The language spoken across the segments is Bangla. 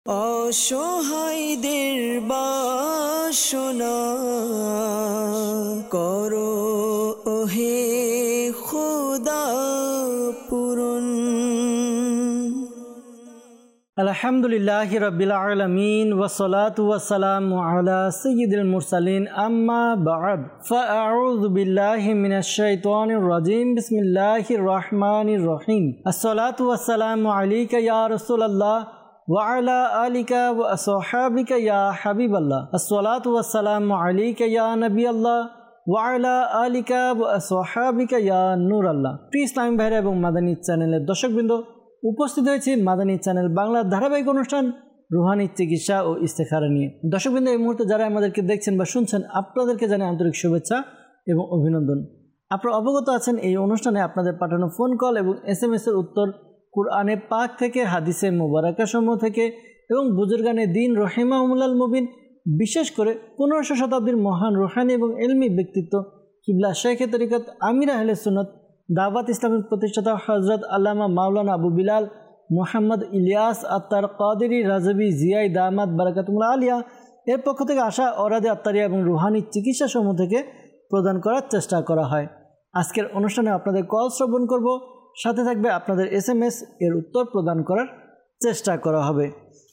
অসহায়দের বাসনা করো ওহে খোদা পূরণ। আলহামদুলিল্লাহি রাব্বিল আলামিন ওয়াসসালাতু ওয়াসসালামু আলা সাইয়্যিদিল মুরসালিন আম্মা বা'দ ফাআউযু বিল্লাহি মিনাশ শাইতানির রাজীম বিসমিল্লাহির রহমানির রহিম। আসসালাতু ওয়াসসালামু আলাইকা ইয়া রাসূলুল্লাহ ওয়া আলা আলিকা ওয়া আসহাবিকা ইয়া হাবিবাল্লাহ। আসসালাতু ওয়াসসালামু আলাইকা ইয়া নবিয়াল্লাহ ওয়া আলা আলিকা ওয়া আসহাবিকা ইয়া নূরাল্লাহ। প্রিয় ইসলামী ভাইরা এবং মাদানী চ্যানেলের দর্শকবৃন্দ, উপস্থিত হয়েছি মাদানী চ্যানেল বাংলার ধারাবাহিক অনুষ্ঠান রুহানি চিকিৎসা ও ইস্তেখারা নিয়ে। দর্শকবৃন্দ, এই মুহূর্তে যারা আমাদেরকে দেখছেন বা শুনছেন, আপনাদেরকে জানাই আন্তরিক শুভেচ্ছা এবং অভিনন্দন। আপনারা অবগত আছেন এই অনুষ্ঠানে আপনাদের পাঠানো ফোন কল এবং SMS এর উত্তর কুরআনে পাক থেকে, হাদিসে মুবারাকা সমূহ থেকে এবং বুজুর্গানে দিন রহিমাহুমুল্লাল মুবিন, বিশেষ করে 1500 শতাব্দীর মহান রুহানি এবং ইলমি ব্যক্তিত্ব কিবলা শেখে তরিকত আমির আহলে সুন্নাত দাওয়াত ইসলামের প্রতিষ্ঠাতা হযরত আল্লামা মাওলানা আবু বিলাল মুহাম্মদ ইলিয়াস আত্তার কাদেরী রাজবি জিয়াই দামাত বারাকাতুল্লাহ আলিয়া এর পক্ষ থেকে আসা অরাদে আত্তারিয়া এবং রুহানি চিকিৎসা সমূহ থেকে প্রদান করার চেষ্টা করা হয়। আজকের অনুষ্ঠানে আপনাদের কল শ্রবণ করব, সাথে থাকবে আপনাদের SMS এর উত্তর প্রদান করার চেষ্টা করা হবে।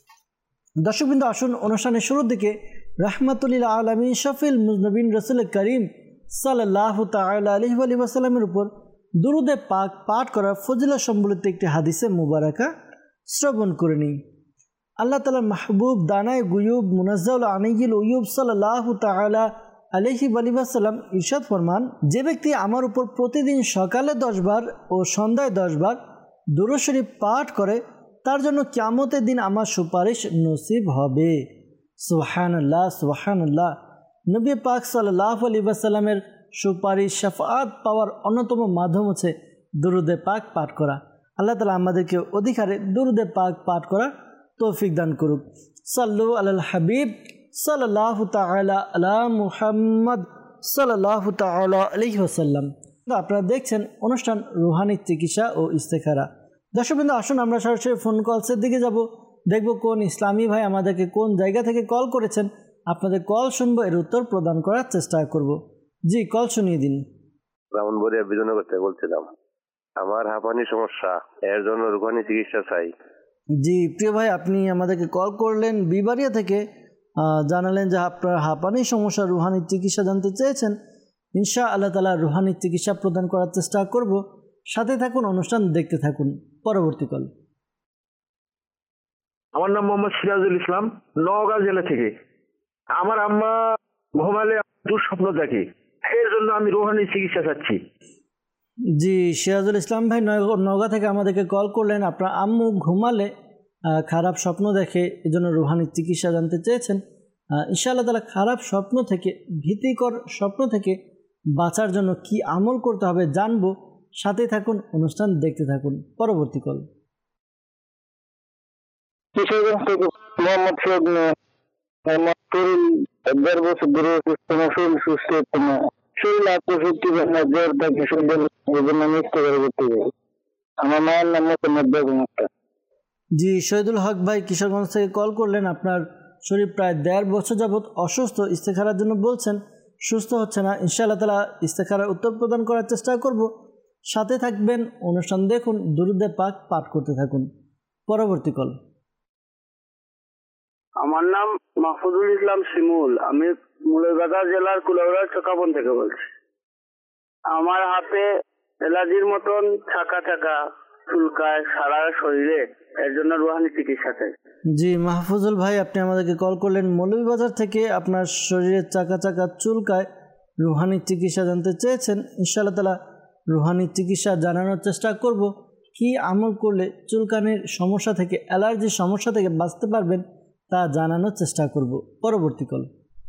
দর্শকবৃন্দ, আসুন অনুষ্ঠানের শুরুর দিকে রাহমাতুল আলামিন শফিল মুজনবিন রাসূল করিম সাল্লাল্লাহু তাআলা আলাইহি ওয়া সাল্লামের উপর দুরুদে পাক পাঠ করার ফজিলত সম্বলিত একটি হাদিসে মুবারাকা শ্রবণ করে নিই। আল্লাহ তাআলার মাহবুব দানায়ে গুয়ুব মুনাজ্জাল আনাইল উয়ুব সাল্লাল্লাহু তাআলা আলাইহি ওয়া সাল্লাম ইরশাদ ফরমান, যে ব্যক্তি আমার উপর প্রতিদিন সকালে 10 বার ও সন্ধ্যায় 10 বার দুরূদ শরীফ পাঠ করে তার জন্য কিয়ামতের দিন আমার সুপারিশ নসিব হবে। সুবহানাল্লাহ সুবহানাল্লাহ। নবী পাক সাল্লাল্লাহু আলাইহি ওয়াসাল্লামের সুপারিশ শাফাআত পাওয়ার অন্যতম মাধ্যম হচ্ছে দুরুদে পাক পাঠ করা। আল্লাহ তাআলা আমাদেরকে অধিকারে দুরুদে পাক পাঠ করার তৌফিক দান করুক। সাল্লু আলাল হাবিব সাল্লাল্লাহু তাআলা আলা মুহাম্মদ সাল্লাল্লাহু তাআলা আলাইহি ওয়াসাল্লাম। আপনারা দেখছেন অনুষ্ঠান রুহানি চিকিৎসা ও ইস্তেখারা। দর্শকবৃন্দ, আসুন আমরা সরাসরি ফোন কলসের দিকে যাব, দেখব কোন ইসলামী ভাই আমাদেরকে কোন জায়গা থেকে কল করেছেন। আপনাদের কল শুনবো, এর উত্তর প্রদান করার চেষ্টা করব। জি, কল শুনিয়ে দিন। ব্রাহ্মণবাড়িয়া বিজয়নগর থেকে বলছিলাম, আমার হাঁপানি সমস্যা, এর জন্য রুহানি চিকিৎসা চাই। জি প্রিয় ভাই, আপনি আমাদেরকে কল করলেন বিবাড়িয়া থেকে, জানালেন যে আপনার হাঁপানি সমস্যা, রুহানি চিকিৎসা জানতে চেয়েছেন। ইনশাআল্লাহ তাআলা রুহানি চিকিৎসা প্রদান করার চেষ্টা করব। সাথে থাকুন, অনুষ্ঠান দেখতে থাকুন। পরবর্তী কল। আমার নাম মোহাম্মদ সিরাজুল ইসলাম, নওগাঁ জেলা থেকে। আমার আম্মা ঘুমালে দুঃস্বপ্ন দেখে, এর জন্য আমি রুহানি চিকিৎসা চাচ্ছি। জি সিরাজুল ইসলাম ভাই নওগাঁ থেকে আমাদেরকে কল করলেন। আপনার আম্মু ঘুমালে খারাপ স্বপ্ন দেখে, এজন্য রুহানি চিকিৎসা জানতে চেয়েছেন। ইনশাআল্লাহ তাআলা খারাপ স্বপ্ন থেকে, ভীতিকর স্বপ্ন থেকে বাঁচার জন্য কি আমল করতে হবে জানবো। সাথে থাকুন, অনুষ্ঠান দেখতে থাকুন। পরবর্তী কল। জি শহীদুল হক ভাই কিশোরগঞ্জ থেকে কল করলেন। আপনার শরীর প্রায় 1.5 বছর যাবৎ অসুস্থ, ইস্তেখারার জন্য বলছেন, সুস্থ হচ্ছে না। ইনশাআল্লাহ তাআলা ইস্তেখারার উত্তর প্রদান করার চেষ্টা করব। সাথে থাকবেন, অনুষ্ঠান দেখুন, দুরুদে পাক পাঠ করতে থাকুন। পরবর্তী কল। আমার নাম মাহফুজুল ইসলাম শিমুল, আমি মুরাদাবাদ জেলার কুলাউড়া চকাবন থেকে বলছি। আমার হাতে এলার্জির মতন ছাকা ছাকা চুলকায় সারা শরীরে, এর জন্য রুহানি চিকিৎসা চাই। জি মাহফুজুল ভাই, আপনি আমাদেরকে কল করলেন মৌলভীবাজার থেকে। আপনার শরীরে চাকা চাকা চুলকায়, রুহানি চিকিৎসা জানতে চেয়েছেন। ইনশাআল্লাহ তাআলা রুহানি চিকিৎসা জানানোর চেষ্টা করব। কি আমল করলে চুলকানির সমস্যা থেকে, অ্যালার্জির সমস্যা থেকে বাঁচতে পারবেন তা জানানোর চেষ্টা করব। পরবর্তী কল।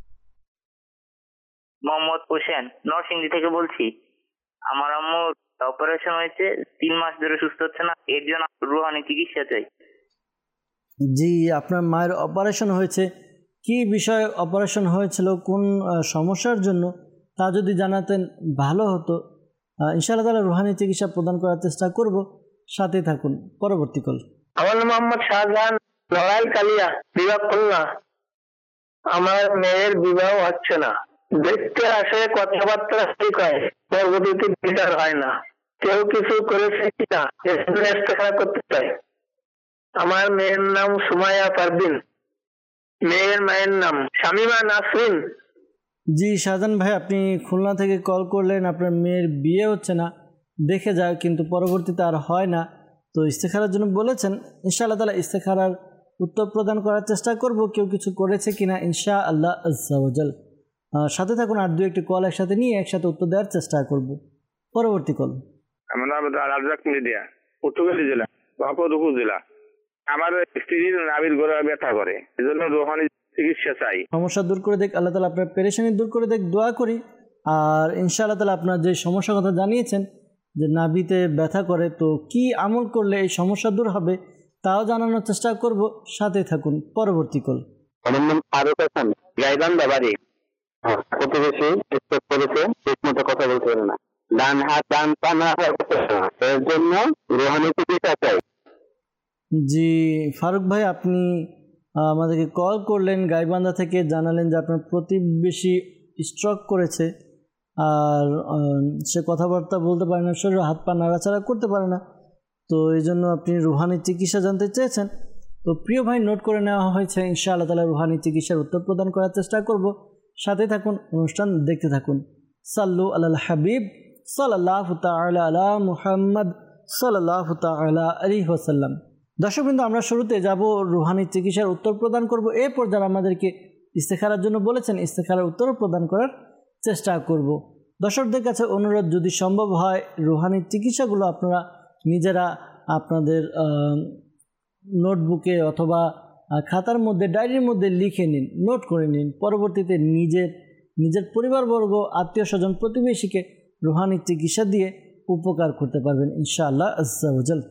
মোহাম্মদ হোসেন, নরসিংদী থেকে বলছি। আমার আম্মুর অপারেশন হয়েছে, 3 মাস ধরে সুস্থ হচ্ছে না, এর জন্য রুহানি চিকিৎসা চাই। জি, আপনার মায়ের অপারেশন হয়েছে, কি বিষয়ে অপারেশন হয়েছিল, কোন সমস্যার জন্য, তা যদি জানাতেন ভালো হতো। ইনশাআল্লাহ তাআলা রুহানি চিকিৎসা প্রদান করার চেষ্টা করব। সাথে থাকুন। পরবর্তী কল। আমার নাম মোহাম্মদ শাহজাহান, লড়াই কালিয়া, বিবাহ কন্যা। আমার মেয়ের বিবাহ হচ্ছে না। দেখতে আসে, কথাবার্তা শিখায়, পরবর্তীতে বিচার হয় না। কেউ কিছু করেছে কিনা ইস্তেখারা করতে চাই। আমার মেয়ের নাম সুমাইয়া পারভিন, মেয়ের মায়ের নাম শামিমা নাসরিন। জি শাহজাহান ভাই, আপনি খুলনা থেকে কল করলেন, আপনার মেয়ের বিয়ে হচ্ছে না, দেখে যায় কিন্তু পরবর্তীতে আর হয় না, তো ইস্তেখারার জন্য বলেছেন। ইনশাআল্লাহ তাআলা ইস্তেখারার উত্তর প্রদান করার চেষ্টা করব, কেউ কিছু করেছে কিনা ইনশাআল্লাহ আজ্জা ওয়াজাল। সাথে থাকুন, আর দু একটি কল একসাথে নিয়ে একসাথে উত্তর দেওয়ার চেষ্টা করব। পরবর্তী কল। আমার নাম রাজ্জাক মিডিয়া, পটুয়াখালী জেলা, বাঁকুড়া জেলা। আমার স্ত্রীর নাভির গোড়া ব্যথা করে, এজন্য রোহানি চিকিৎসা চাই। সমস্যা দূর করে দেখ আল্লাহ তাআলা, আপনার পেরেশানি দূর করে দেখ, দোয়া করি। আর ইনশাআল্লাহ তাআলা আপনার যে সমস্যার কথা জানিয়েছেন যে নাভিতে ব্যথা করে, তো কি আমল করলে এই সমস্যা দূর হবে তাও জানানোর চেষ্টা করব, সাথে থাকুন। পরবর্তী কল। আমার নাম ফারুক হাসান, গাইবান্ধা বাড়ি। প্রতিবেশী স্ট্রোক করেছে, ঠিকমতো কথা বলতে পারে না, ডান হাত ডান পা না হওয়ার না, এর জন্য রোহানি চিকিৎসা চাই। জি ফারুক ভাই, আপনি আমাদেরকে কল করলেন গাইবান্ধা থেকে, জানালেন যে আপনার প্রতিবেশী স্ট্রোক করেছে আর সে কথাবার্তা বলতে পারে না, শরীরে হাত পা নাড়াচাড়া করতে পারে না, তো এই জন্য আপনি রুহানি চিকিৎসা জানতে চেয়েছেন। তো প্রিয় ভাই, নোট করে নেওয়া হয়েছে, ইনশাআল্লাহ তাআলা রুহানি চিকিৎসার উত্তর প্রদান করার চেষ্টা করব। সাথে থাকুন, অনুষ্ঠান দেখতে থাকুন। সাল্লু আলাল হাবিব সাল্লাল্লাহু তাআলা আলা মুহাম্মদ সাল্লাল্লাহু তাআলা আলাইহি ওয়াসাল্লাম। দর্শকবৃন্দ, আমরা শুরুতে যাব রুহানি চিকিৎসার উত্তর প্রদান করব, এরপর যারা আমাদেরকে ইস্তেখারার জন্য বলেছেন ইস্তেখারার উত্তর প্রদান করার চেষ্টা করব। দর্শকদের কাছে অনুরোধ, যদি সম্ভব হয় রুহানি চিকিৎসাগুলো আপনারা নিজেরা আপনাদের নোটবুকে অথবা খাতার মধ্যে, ডায়েরির মধ্যে লিখে নিন, নোট করে নিন। পরবর্তীতে নিজের পরিবারবর্গ, আত্মীয় স্বজন, প্রতিবেশীকে রুহানি চিকিৎসা দিয়ে উপকার করতে পারবেন ইনশাআল্লাহ আজ্জা ওয়াজাল।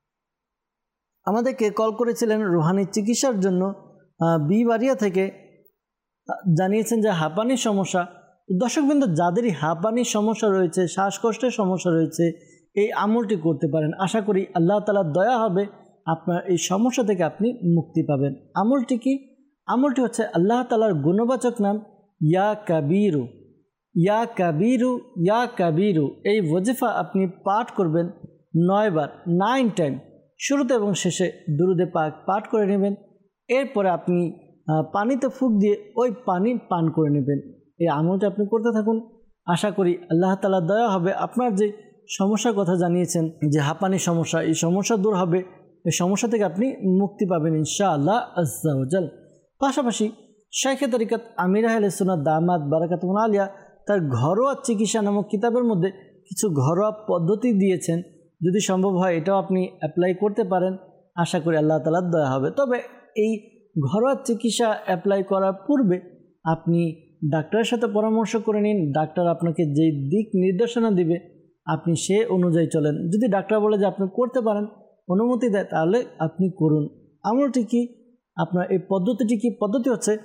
আমাদেরকে কল করেছিলেন রুহানি চিকিৎসার জন্য বিবাড়িয়া থেকে, জানিয়েছেন যে হাঁপানির সমস্যা। দর্শকবৃন্দ, যাদেরই হাঁপানির সমস্যা রয়েছে, শ্বাসকষ্টের সমস্যা রয়েছে, এই আমলটি করতে পারেন। আশা করি আল্লাহ তাআলার দয়া হবে, আপনার এই সমস্যা থেকে আপনি মুক্তি পাবেন। আমলটি কি? আমলটি হচ্ছে আল্লাহ তাআলার গুণবাচক নাম ইয়া কাবীরু, ইয়া কাবীরু, ইয়া কাবীরু। এই ওয়াজিফা আপনি পাঠ করবেন 9 বার, 9 টাইম, শুরুতে এবং শেষে দুরুদে পাক পাঠ করে নেবেন। এরপরে আপনি পানিতে ফুঁক দিয়ে ওই পানি পান করে নেবেন। এই আমলটা আপনি করতে থাকুন, আশা করি আল্লাহ তাআলার দয়া হবে। আপনার যে সমস্যার কথা জানিয়েছেন যে হাঁপানির সমস্যা, এই সমস্যা দূর হবে, এই সমস্যা থেকে আপনি মুক্তি পাবেন ইনশাআল্লাহ আজ্জা ওয়াজাল। পাশাপাশি শাইখে তরিকত আমির আহলে সুন্নাত দামাত বারাকাতুহু আলিয়া তার ঘরোয়া চিকিৎসা নামক কিতাবের মধ্যে কিছু ঘরোয়া পদ্ধতি দিয়েছেন, যদি সম্ভব হয় এটাও আপনি অ্যাপ্লাই করতে পারেন, আশা করি আল্লাহ তাআলার দয়া হবে। তবে এই ঘরোয়া চিকিৎসা অ্যাপ্লাই করার পূর্বে আপনি ডাক্তারের সাথে পরামর্শ করে নিন। ডাক্তার আপনাকে যেই দিক নির্দেশনা দিবে আপনি সে অনুযায়ী চলেন। যদি ডাক্তার বলে যে আপনি করতে পারেন, অনুমতি দেয়, তাহলে আপনি করুন। আমলটি কি? আপনার এই পদ্ধতিটি কি? পদ্ধতি হচ্ছে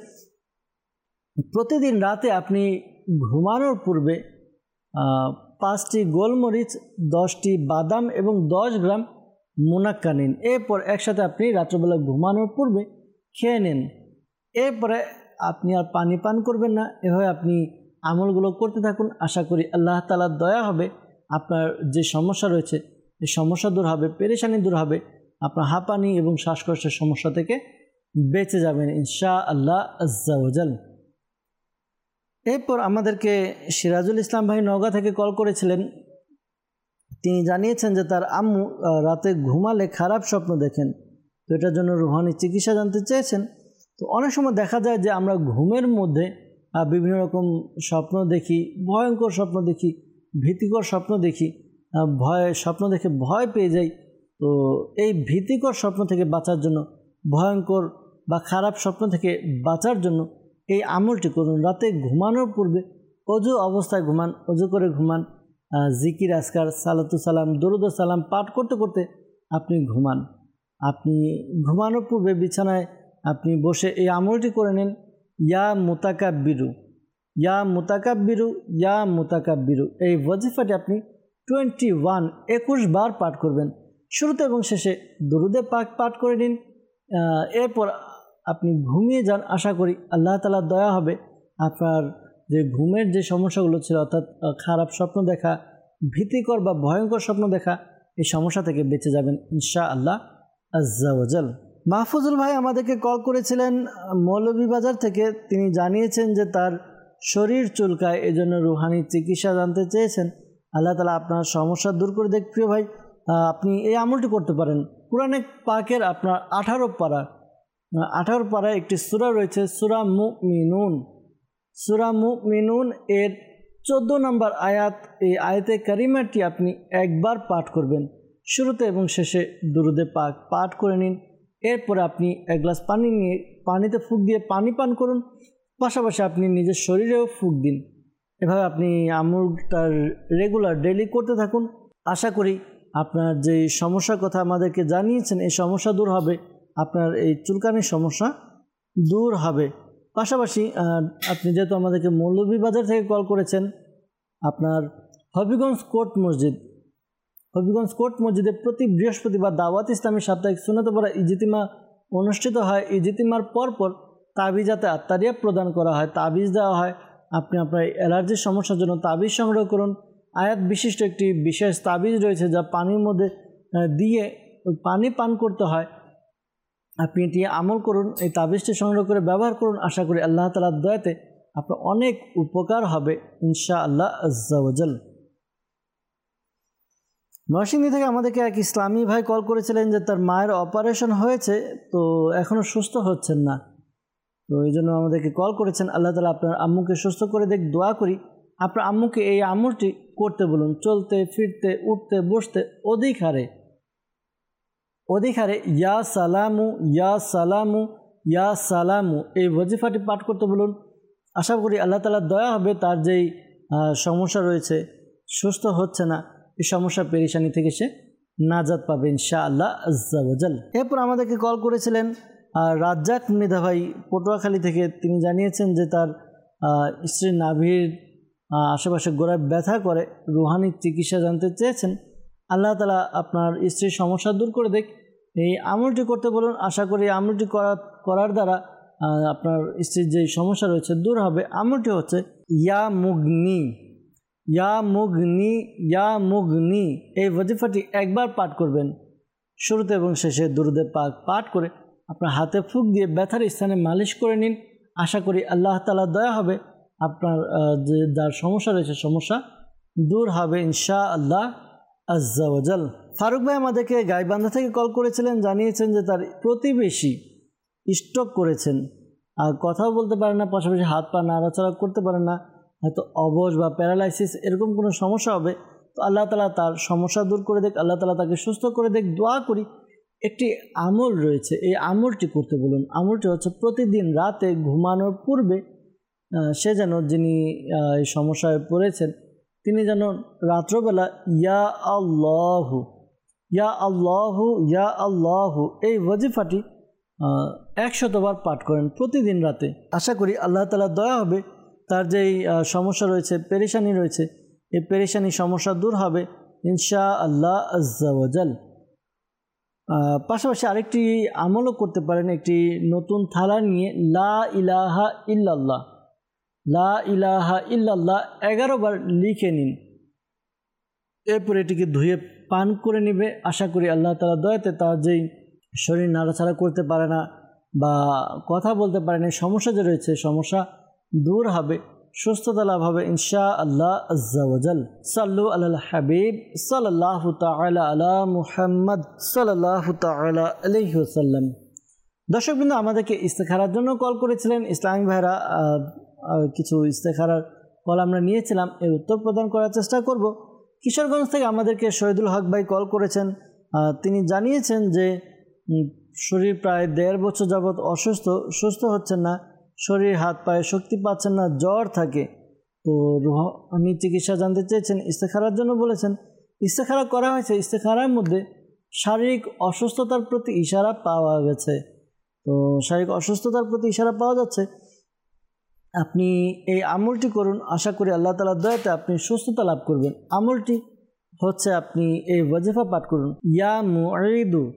প্রতিদিন রাতে আপনি ঘুমানোর পূর্বে 5টি গোলমরিচ, 10টি বাদাম এবং 10 গ্রাম মুনাক্কা নিন। এরপর একসাথে আপনি রাত্রবেলা ঘুমানোর পূর্বে খেয়ে নিন। এরপরে আপনি আর পানি পান করবেন না। এভাবে আপনি আমলগুলো করতে থাকুন, আশা করি আল্লাহ তাআলার দয়া হবে। আপনার যে সমস্যা রয়েছে এই সমস্যা দূর হবে, পেরেশানি দূর হবে, আপনার হাঁপানি এবং শ্বাসকষ্টের সমস্যা থেকে বেঁচে যাবেন ইনশাআল্লাহ আজ্জা ওয়াজাল। এরপর আমাদেরকে সিরাজুল ইসলাম ভাই নওগাঁ থেকে কল করেছিলেন। তিনি জানিয়েছেন যে তার আম্মু রাতে ঘুমালে খারাপ স্বপ্ন দেখেন, তো এটার জন্য রুহানি চিকিৎসা জানতে চেয়েছেন। তো অনেক সময় দেখা যায় যে আমরা ঘুমের মধ্যে বিভিন্ন রকম স্বপ্ন দেখি, ভয়ঙ্কর স্বপ্ন দেখি, ভীতিকর স্বপ্ন দেখি, স্বপ্ন দেখে ভয় পেয়ে যাই। তো এই ভীতিকর স্বপ্ন থেকে বাঁচার জন্য, ভয়ঙ্কর বা খারাপ স্বপ্ন থেকে বাঁচার জন্য এই আমলটি করুন। রাতে ঘুমানোর পূর্বে অজু অবস্থায় ঘুমান, অজু করে ঘুমান, জিকির আজকার, সালাতু সালাম, দরুদ সালাম পাঠ করতে করতে আপনি ঘুমান। আপনি ঘুমানোর পূর্বে বিছানায় আপনি বসে এই আমলটি করে নেন, ইয়া মুতাকাব্বিরু, ইয়া মুতাকাব্বিরু, ইয়া মুতাকাব্বিরু। এই ওয়াজিফাটি আপনি 21 বার পাঠ করবেন। শুরুতে এবং শেষে দরুদে পাক পাঠ করে নিন। এরপর আপনি ঘুমিয়ে যান। আশা করি আল্লাহ তাআলার দয়া হবে, আপনার যে ঘুমের যে সমস্যাগুলো ছিল অর্থাৎ খারাপ স্বপ্ন দেখা, ভীতিকর বা ভয়ঙ্কর স্বপ্ন দেখা, এই সমস্যা থেকে বেঁচে যাবেন ইনশাআল্লাহ আজ্জা ওয়াজাল। মাহফুজুল ভাই আমাদেরকে কল করেছিলেন মৌলভীবাজার থেকে। তিনি জানিয়েছেন যে তার শরীর চুলকায়, এজন্য রুহানি চিকিৎসা জানতে চেয়েছেন। আল্লাহ তাআলা আপনার সমস্যা দূর করে দেখ। প্রিয় ভাই, আপনি এই আমলটি করতে পারেন। কুরআনে পাকের আপনার 18 পারায় একটি সূরা রয়েছে, সূরা মুমিনুন। সূরা মুমিনুন এর 14 নম্বর আয়াত। এই আয়াতে কারিমাটি আপনি একবার পাঠ করবেন, শুরুতে এবং শেষে দুরুদে পাক পাঠ করে নিন। এরপরে আপনি এক গ্লাস পানি নিয়ে পানিতে ফুঁক দিয়ে পানি পান করুন, পাশাপাশি আপনি নিজের শরীরেও ফুঁক দিন। এভাবে আপনি আমলটা রেগুলার ডেইলি করতে থাকুন। আশা করি আপনার যে সমস্যার কথা আমাদেরকে জানিয়েছেন এই সমস্যা দূর হবে, আপনার এই চুলকানির সমস্যা দূর হবে। পাশাপাশি আপনি যেহেতু আমাদেরকে মৌলভীবাজার থেকে কল করেছেন, আপনার হবিগঞ্জ কোর্ট মসজিদে প্রতি বৃহস্পতিবার দাওয়াত ইসলামী সাপ্তাহিক সুন্নাত পড়া ইজতিমা অনুষ্ঠিত হয়। ইজতিমার পরপর তাবিজাতে আত্মারিয়া প্রদান করা হয়, তাবিজ দেওয়া হয়। আপনি আপনার অ্যালার্জির সমস্যার জন্য তাবিজ সংগ্রহ করুন। আয়াত বিশিষ্ট একটি বিশেষ তাবিজ রয়েছে যা পানির মধ্যে দিয়ে ওই পানি পান করতে হয়। আপনি এটি আমল করুন, এই তাবিজটি সংগ্রহ করে ব্যবহার করুন। আশা করি আল্লাহ তাআলার দয়াতে আপনার অনেক উপকার হবে ইনশাআল্লাহ আজ্জা ওয়াজাল। নরসিংদী থেকে আমাদেরকে এক ইসলামী ভাই কল করেছিলেন যে তার মায়ের অপারেশন হয়েছে, তো এখনও সুস্থ হচ্ছেন না। তো এই জন্য আমাদেরকে কল করেছেন। আল্লাহ তাআলা আপনার আম্মুকে সুস্থ করে দেখ। দোয়া করি আপনার আম্মুকে এই আমলটি করতে বলুন। চলতে ফিরতে উঠতে বসতে অধিক হারে ইয়া সালামু ইয়া সালামু ইয়া সালামু এই ওয়াজিফাটি পাঠ করতে বলুন। আশা করি আল্লাহ তাআলার দয়া হবে, তার যেই সমস্যা রয়েছে সুস্থ হচ্ছে না, এই সমস্যা পেরেশানি থেকে সে নাজাত পাবে ইনশাআল্লাহ আজ্জা ওয়াজাল। এরপর আমাদেরকে কল করেছিলেন রাজ্জাক মৃধা ভাই পটুয়াখালী থেকে। তিনি জানিয়েছেন যে তার স্ত্রীর নাভির আশেপাশে গোড়ায় ব্যথা করে, রুহানি চিকিৎসা জানতে চেয়েছেন। আল্লাহ তাআলা আপনার স্ত্রীর সমস্যা দূর করে দেখ। এই আমলটি করতে বলুন। আশা করি আমলটি করার দ্বারা আপনার স্ত্রীর যে সমস্যা রয়েছে দূর হবে। আমলটি হচ্ছে ইয়া মুগনি ইয়া মুগনি ইয়া মুগনি। এই ওয়াজিফাটি একবার পাঠ করবেন, শুরুতে এবং শেষে দুরুদে পাক পাঠ করে আপনার হাতে ফুঁক দিয়ে ব্যথার স্থানে মালিশ করে নিন। আশা করি আল্লাহ তাআলার দয়া হবে, আপনার যে যার সমস্যা রয়েছে সমস্যা দূর হবে ইনশাআল্লাহ আজ্জা ওয়াজাল। ফারুক ভাই আমাদেরকে গাইবান্ধা থেকে কল করেছিলেন, জানিয়েছেন যে তার প্রতিবেশী স্ট্রোক করেছেন, আর কথাও বলতে পারে না, পাশাপাশি হাত পা নাড়াচাড়া করতে পারে না, হয়তো অবশ বা প্যারালাইসিস এরকম কোনো সমস্যা হবে। তো আল্লাহ তাআলা তার সমস্যা দূর করে দেখ, আল্লাহ তাআলা তাকে সুস্থ করে দেখ। দোয়া করি একটি আমল রয়েছে, এই আমলটি করতে বলুন। আমলটি হচ্ছে প্রতিদিন রাতে ঘুমানোর পূর্বে সে যেন, যিনি এই সমস্যায় পড়েছেন, তিনি যেন রাত্রবেলা ইয়া আল্লাহু ইয়া আল্লাহু ইয়া আল্লাহু এই ওয়াজিফাটি 100 বার পাঠ করেন প্রতিদিন রাতে। আশা করি আল্লাহ তাআলার দয়া হবে, তার যেই সমস্যা রয়েছে, পেরেশানি রয়েছে, এই পেরেশানি সমস্যা দূর হবে ইনশাআল্লাহ আজ্জা ওয়াজাল। পাশাপাশি আরেকটি আমলও করতে পারেন। একটি নতুন থালা নিয়ে লা ইলাহা ইল্লাল্লাহ 11 বার লিখে নিন। এরপর এটিকে ধুয়ে পান করে নেবে। আশা করি আল্লাহ তাআলার দয়াতে তার যেই শরীর নাড়াচাড়া করতে পারে না বা কথা বলতে পারে না, সমস্যা যে রয়েছে সমস্যা দূর হবে, সুস্থতা লাভ হবে ইনশাআল্লাহ আজ্জা ওয়াজাল। সাল্লু আলাল হাবিব সাল্লাল্লাহু তাআলা আলা মুহাম্মদ সাল্লাল্লাহু তাআলা আলাইহি ওয়াসাল্লাম। দর্শকবৃন্দ, আমাদেরকে ইস্তেখারার জন্য কল করেছিলেন ইসলামিক ভাইরা। কিছু ইস্তেখারার কল আমরা নিয়েছিলাম, এর উত্তর প্রদান করার চেষ্টা করব। কিশোরগঞ্জ থেকে আমাদেরকে শহীদুল হক ভাই কল করেছেন। তিনি জানিয়েছেন যে শরীর প্রায় 1.5 বছর যাবৎ অসুস্থ, সুস্থ হচ্ছেন না, শরীর হাত পায়ে শক্তি পাচ্ছেন না, জ্বর থাকে। তো রুহানি চিকিৎসা জানতে চেয়েছেন, ইস্তেখারার জন্য বলেছেন। ইস্তেখারা করা হয়েছে, ইস্তেখারার মধ্যে শারীরিক অসুস্থতার প্রতি ইশারা পাওয়া গেছে। তো শারীরিক অসুস্থতার প্রতি ইশারা পাওয়া যাচ্ছে, আপনি এই আমলটি করুন। আশা করি আল্লাহ তাআলার দয়াতে আপনি সুস্থতা লাভ করবেন। আমলটি হচ্ছে আপনি এই ওয়াজিফা পাঠ করুন, ইয়া মুঈদু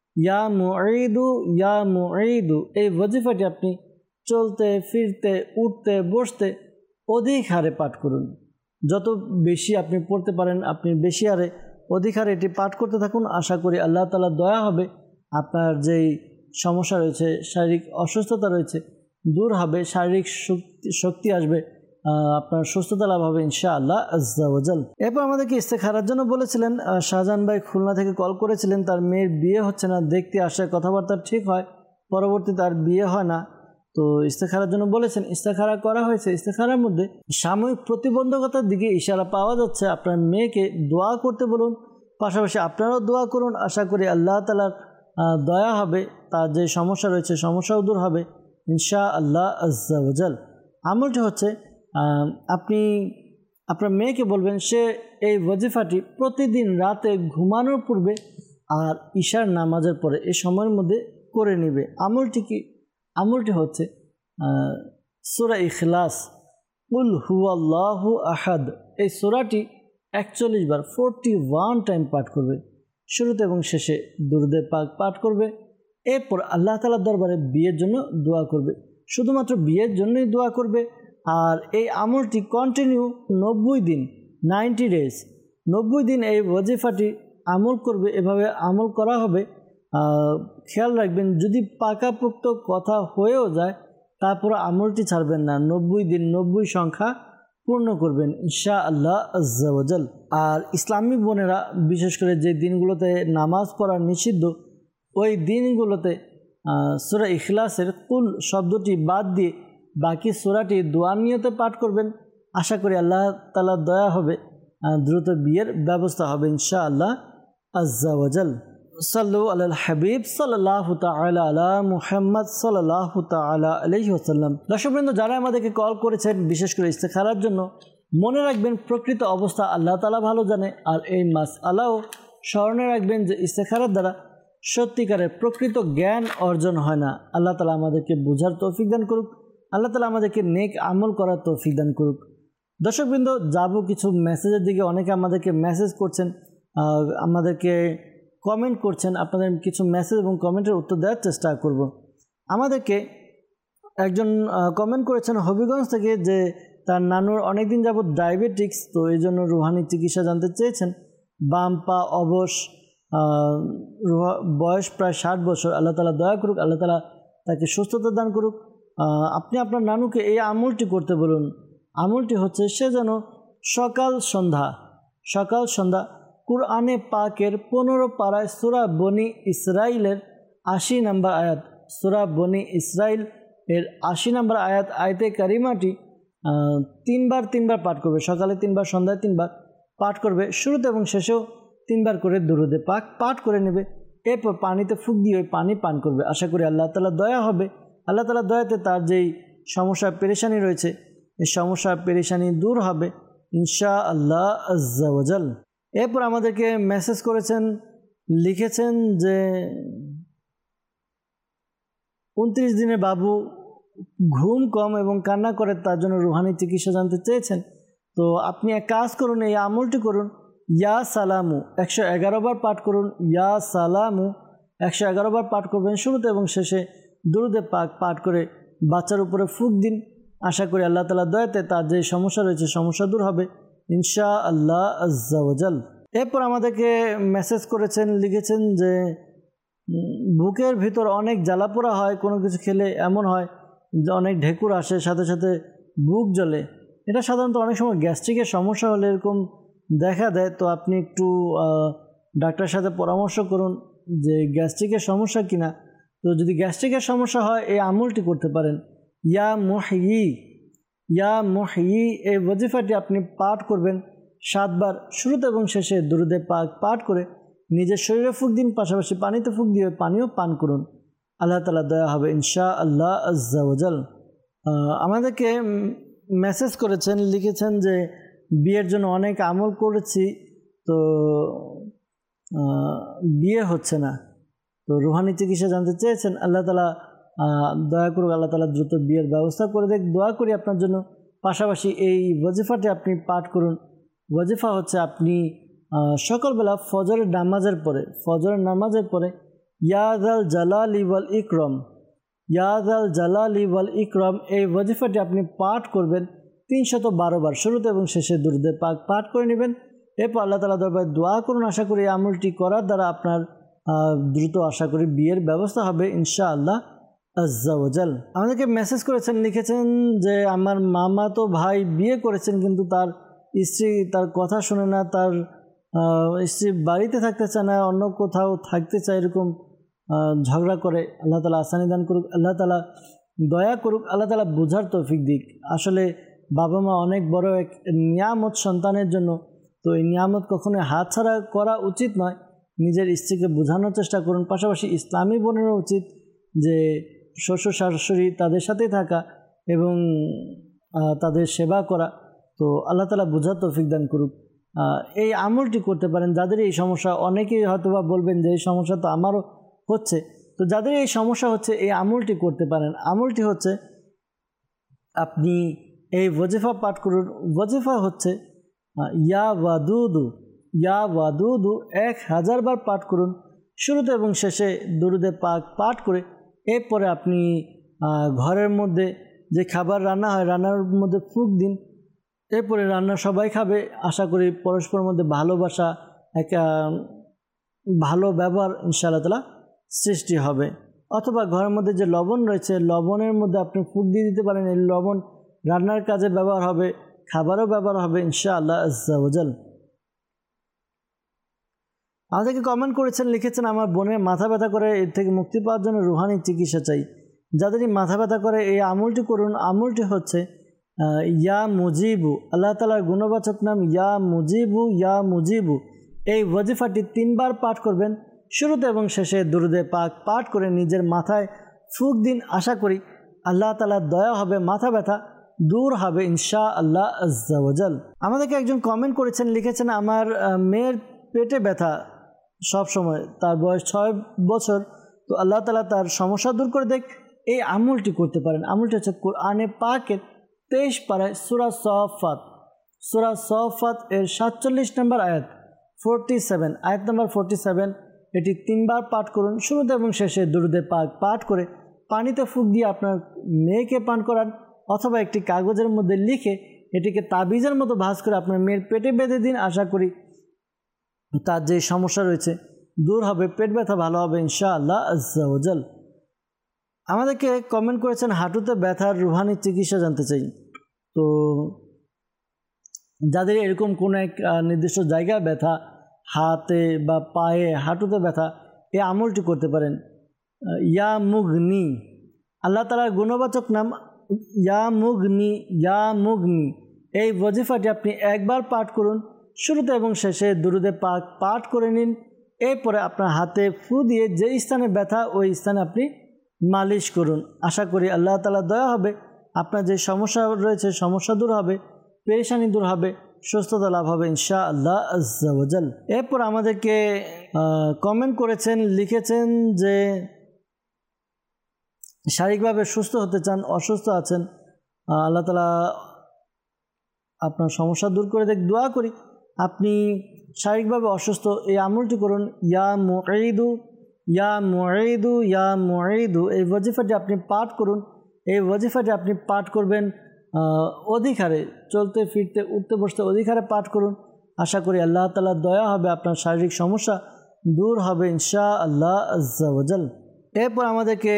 ইয়া মুঈদু ইয়া মুঈদু, এই ওয়াজিফাটি আপনি চলতে ফিরতে উঠতে বসতে অধিক হারে পাঠ করুন। যত বেশি আপনি পড়তে পারেন আপনি বেশি হারে অধিক হারে এটি পাঠ করতে থাকুন। আশা করি আল্লাহ তাআলা দয়া হবে, আপনার যেই সমস্যা রয়েছে, শারীরিক অসুস্থতা রয়েছে দূর হবে, শারীরিক শক্তি আসবে, আপনার সুস্থতা লাভ হবে ইনশাআল্লাহ আজ্জা ওয়া জাল। এরপর আমাদেরকে ইস্তেখারার জন্য বলেছিলেন শাহজাহান ভাই খুলনা থেকে কল করেছিলেন, তার মেয়ের বিয়ে হচ্ছে না, দেখতে আসে, কথাবার্তা ঠিক হয়, পরবর্তী তার বিয়ে হয় না, তো ইস্তেখারার জন্য বলেছেন। ইস্তেখারা করা হয়েছে, ইস্তেখারার মধ্যে সাময়িক প্রতিবন্ধকতার দিকে ইশারা পাওয়া যাচ্ছে। আপনার মেয়েকে দোয়া করতে বলুন, পাশাপাশি আপনারাও দোয়া করুন। আশা করি আল্লাহ তাআলার দয়া হবে, তার যে সমস্যা রয়েছে সমস্যাও দূর হবে ইনশাআল্লাহ আজ্জা ওয়া জাল। আমলটি হচ্ছে আপনি আপনার মেয়েকে বলবেন সে এই ওয়াজিফাটি প্রতিদিন রাতে ঘুমানোর পূর্বে আর ঈশার নামাজের পরে এই সময়ের মধ্যে করে নেবে। আমলটি হচ্ছে সূরা ইখলাস, কুল হুয়াল্লাহু আহাদ, এই সূরাটি 41 বার 41 টাইম পাঠ করবে। শুরুতে এবং শেষে দুরূদে পাক পাঠ করবে। এরপর আল্লাহ তাআলার দরবারে বিয়ের জন্য দোয়া করবে, শুধুমাত্র বিয়ের জন্যই দোয়া করবে। আর এই আমলটি কন্টিনিউ 90 দিন 90 ডেজ 90 দিন এই ওয়াজিফাটি আমল করবে। এভাবে আমল করা হবে। খেয়াল রাখবেন যদি পাকাপোক্ত কথা হয়েও যায় তারপর আমলটি ছাড়বেন না, 90 দিন 90 সংখ্যা পূর্ণ করবেন ইনশাআল্লাহ আজ্জা ওয়া জাল। আর ইসলামী বোনেরা বিশেষ করে যে দিনগুলোতে নামাজ পড়া নিষিদ্ধ ওই দিনগুলোতে সূরা ইখলাসের কুল শব্দটি বাদ দিয়ে বাকি সূরাটি দোয়া নিয়তে পাঠ করবেন। আশা করি আল্লাহ তাআলার দয়া হবে, দ্রুত বিয়ের ব্যবস্থা হবে ইনশাআল্লাহ আজ্জা ওয়া জাল। সাল্লু আলাল হাবিব সাল্লাল্লাহু তাআলা আলা মুহাম্মদ সাল্লাল্লাহু তাআলা আলাইহি ওয়াসাল্লাম। দর্শকবৃন্দ, যারা আমাদেরকে কল করেছেন বিশেষ করে ইস্তেখারার জন্য, মনে রাখবেন প্রকৃত অবস্থা আল্লাহ তাআলা ভালো জানে। আর এই মাসআলাও স্মরণে রাখবেন যে ইস্তেখারার দ্বারা সত্যিকারের প্রকৃত জ্ঞান অর্জন হয় না। আল্লাহ তাআলা আমাদেরকে বোঝার তৌফিক দান করুক, আল্লাহ তাআলা আমাদেরকে নেক আমল করার তৌফিক দান করুক। দর্শকবৃন্দ, যাব কিছু মেসেজের দিকে। অনেকে আমাদেরকে মেসেজ করছেন, আমাদেরকে কমেন্ট করছেন। আপনাদের কিছু মেসেজ এবং কমেন্টের উত্তর দেওয়ার চেষ্টা করব। আমাদেরকে একজন কমেন্ট করেছেন হবিগঞ্জ থেকে যে তার নানুর অনেকদিন যাবৎ ডায়াবেটিক্স, তো এই জন্য রুহানি চিকিৎসা জানতে চেয়েছেন। বাম পা অবশ, বয়স প্রায় 60 বছর। আল্লাহ তাআলা দয়া করুক, আল্লাহ তাআলা তাকে সুস্থতা দান করুক। আপনি আপনার নানুকে এই আমলটি করতে বলুন। আমলটি হচ্ছে সে যেন সকাল সন্ধ্যা কুরআনে পাকের 15 পারায় সূরা বনি ইসরাইলের 80 নম্বর আয়াত, সূরা বনি ইসরাইল এর 80 নম্বর আয়াতে কারিমাটি 3 বার পাঠ করবে। সকালে 3 বার, সন্ধ্যায় 3 বার পাঠ করবে। শুরুতে এবং শেষেও 3 বার করে দুরূদে পাক পাঠ করে নেবে। এরপর পানিতে ফুঁক দিয়ে ওই পানি পান করবে। আশা করি আল্লাহ তাআলা দয়া হবে। আল্লাহ তাআলা দয়াতে তার যেই সমস্যা পেরেশানি রয়েছে এই সমস্যা পেরেশানি দূর হবে ইনশাআল্লাহ আজ্জা ওয়া জাল। এরপর আমাদেরকে মেসেজ করেছেন, লিখেছেন যে 29 দিনের বাবু ঘুম কম এবং কান্না করে, তার জন্য রুহানি চিকিৎসা জানতে চেয়েছেন। তো আপনি এক কাজ করুন, এই আমলটি করুন। ইয়া সালামু 111 বার পাঠ করুন। ইয়া সালামু 111 বার পাঠ করবেন। শুরুতে এবং শেষে দুরূদে পাক পাঠ করে বাচ্চার উপরে ফুঁক দিন। আশা করি আল্লাহ তাআলা দয়াতে তার যে সমস্যা রয়েছে সমস্যা দূর হবে ইনশাআল্লাহ আজ্জা ওয়া জাল। এরপর আমাদেরকে মেসেজ করেছেন, লিখেছেন যে বুকের ভিতর অনেক জ্বালাপোড়া হয়, কোনো কিছু খেলে এমন হয় যে অনেক ঢেকুর আসে, সাথে সাথে বুক জ্বলে। এটা সাধারণত অনেক সময় গ্যাস্ট্রিকের সমস্যা হলে এরকম দেখা দেয়। তো আপনি একটু ডাক্তারের সাথে পরামর্শ করুন যে গ্যাস্ট্রিকের সমস্যা কিনা। তো যদি গ্যাস্ট্রিকের সমস্যা হয় এই আমলটি করতে পারেন। ইয়া মুহয়ি এই ওয়াজিফাটি আপনি পাঠ করবেন 7 বার। শুরুতে এবং শেষে দুরূদে পাক পাঠ করে নিজের শরীরে ফুঁক দিন, পাশাপাশি পানিতে ফুঁক দিয়ে পানিও পান করুন। আল্লাহ তাআলা দয়া হবে ইনশাআল্লাহ আজ্জা ওয়া জাল। আমাদেরকে মেসেজ করেছেন, লিখেছেন যে বিয়ের জন্য অনেক আমল করেছি তো বিয়ে হচ্ছে না, তো রুহানি চিকিৎসা জানতে চেয়েছেন। আল্লাহ তাআলা দয়া করুক, আল্লাহ তাআলা দ্রুত বিয়ের ব্যবস্থা করে দেখ, দোয়া করি আপনার জন্য। পাশাপাশি এই ওয়াজিফাটি আপনি পাঠ করুন। ওয়াজিফা হচ্ছে আপনি সকালবেলা ফজরের নামাজের পরে ইয়াদাল জালালি ওয়াল ইকরাম, ইয়াদাল জালালি ওয়াল ইকরাম, এই ওয়াজিফাটি আপনি পাঠ করবেন 312 বার, শুরুতে এবং শেষে দুরুদে পাক পাঠ করে নেবেন। এরপর আল্লাহ তাআলা দরবারে দোয়া করুন। আশা করি এই আমলটি করার দ্বারা আপনার দ্রুত আশা করি বিয়ের ব্যবস্থা হবে ইনশাআল্লাহ আজ্জা ওয়াজাল। আমাদেরকে মেসেজ করেছেন, লিখেছেন যে আমার মামাতো ভাই বিয়ে করেছেন কিন্তু তার স্ত্রী তার কথা শুনে না, তার স্ত্রী বাড়িতে থাকতে চায় না, অন্য কোথাও থাকতে চায়, এরকম ঝগড়া করে। আল্লাহ তাআলা আসানি দান করুক, আল্লাহ তাআলা দয়া করুক, আল্লাহ তাআলা বোঝার তৌফিক দিক। আসলে বাবা মা অনেক বড় এক নিয়ামত সন্তানের জন্য, তো এই নিয়ামত কখনোই হাতছাড়া করা উচিত নয়। নিজের স্ত্রীকে বোঝানোর চেষ্টা করুন। পাশাপাশি ইসলামী বোনেরও উচিত যে শ্বশুর শাশুড়ি তাদের সাথেই থাকা এবং তাদের সেবা করা। তো আল্লাহ তাআলা বোঝার তৌফিক দান করুক। এই আমলটি করতে পারেন যাদের এই সমস্যা। অনেকেই হয়তোবা বলবেন যে এই সমস্যা তো আমারও হচ্ছে, তো যাদের এই সমস্যা হচ্ছে এই আমলটি করতে পারেন। আমলটি হচ্ছে আপনি এই ওয়াজিফা পাঠ করুন। ওয়াজিফা হচ্ছে ইয়া ওয়াদুদু, ইয়া ওয়াদুদু 1000 বার পাঠ করুন, শুরুতে এবং শেষে দুরুদে পাক পাঠ করে। এরপরে আপনি ঘরের মধ্যে যে খাবার রান্না হয় রান্নার মধ্যে ফুঁক দিন। এরপরে রান্না সবাই খাবে। আশা করি পরস্পরের মধ্যে ভালোবাসা, একটা ভালো ব্যবহার ইনশাআল্লাহ তাআলা সৃষ্টি হবে। অথবা ঘরের মধ্যে যে লবণ রয়েছে লবণের মধ্যে আপনি ফুঁক দিয়ে দিতে পারেন। এই লবণ রান্নার কাজে ব্যবহার হবে, খাবারও ব্যবহার হবে ইনশাআল্লাহ আজ্জা ওয়াজাল। আমাদেরকে কমেন্ট করেছেন, লিখেছেন আমার বোনের মাথা ব্যথা করে, এর থেকে মুক্তি পাওয়ার জন্য রুহানি চিকিৎসা চাই। যাদেরই মাথা ব্যথা করে এই আমলটি করুন। আমলটি হচ্ছে ইয়া মুজিবু, আল্লাহ তাআলার গুণবাচক নাম ইয়া মুজিবু, ইয়া মুজিবু। এই ওয়াজিফাটি 3 বার পাঠ করবেন, শুরুতে এবং শেষে দুরুদে পাক পাঠ করে নিজের মাথায় ফুঁক দিন। আশা করি আল্লাহ তাআলার দয়া হবে, মাথা ব্যথা দূর হবে ইনশাআল্লাহ আজ্জা ওয়াজাল। আমাদেরকে একজন কমেন্ট করেছেন, লিখেছেন আমার মেয়ের পেটে ব্যথা সব সময়, তার বয়স 6 বছর, তো আল্লাহ তাআলা তার সমস্যা দূর করে দেখ। এই আমলটি করতে পারেন। আমলটি হচ্ছে কোরআনে পাকের 23 পারায় সূরা সাফাত, সূরা সাফাত এর 47 নম্বর আয়াত 47, আয়াত নম্বর 47। এটি 3 বার পাঠ করুন, শুরুতে এবং শেষে দুরুদে পাক পাঠ করে পানিতে ফুঁক দিয়ে আপনার মেয়েকে পান করান, অথবা একটি কাগজের মধ্যে লিখে এটিকে তাবিজের মতো ভাঁজ করে আপনার মেয়ের পেটে বেঁধে দিন। আশা করি তার যে সমস্যা রয়েছে দূর হবে, পেট ব্যথা ভালো হবে ইনশাআল্লাহ আজ্জা ওয়াজাল। আমাদেরকে কমেন্ট করেছেন হাঁটুতে ব্যথার রুহানি চিকিৎসা জানতে চাই। তো যাদের এরকম কোনো এক নির্দিষ্ট জায়গায় ব্যথা, হাতে বা পায়ে হাঁটুতে ব্যথা, এই আমলটি করতে পারেন। ইয়া মুগনি, আল্লাহ তাআলার গুণবাচক নাম ইয়া মুগনি, ইয়া মুগনি। এই ওয়াজিফাটি আপনি 1 বার পাঠ করুন, শুরুতে এবং শেষে দুরুদে পাক পাঠ করে নিন। এরপরে আপনার হাতে ফু দিয়ে যে স্থানে ব্যথা ওই স্থানে আপনি মালিশ করুন। আশা করি আল্লাহ তাআলা দয়া হবে, আপনার যে সমস্যা রয়েছে সমস্যা দূর হবে, পেরেশানি দূর হবে, সুস্থতা লাভ হবে ইনশাআল্লাহ আজ্জা ওয়াজাল। এরপর আমাদেরকে কমেন্ট করেছেন, লিখেছেন যে শারীরিকভাবে সুস্থ হতে চান, অসুস্থ আছেন, আল্লাহ তাআলা আপনার সমস্যা দূর করে দেখ। দোয়া করি আপনি শারীরিকভাবে অসুস্থ, এই আমলটি করুন। ইয়া মুঈদু, ইয়া মুঈদু, ইয়া মুঈদু। এই ওয়াজিফাটি আপনি পাঠ করুন। এই ওয়াজিফাটি আপনি পাঠ করবেন অধিক হারে, চলতে ফিরতে উঠতে বসতে অধিক হারে পাঠ করুন। আশা করি আল্লাহ তাআলার দয়া হবে, আপনার শারীরিক সমস্যা দূর হবে ইনশাআল্লাহ আজ্জা ওয়াজাল। এরপর আমাদেরকে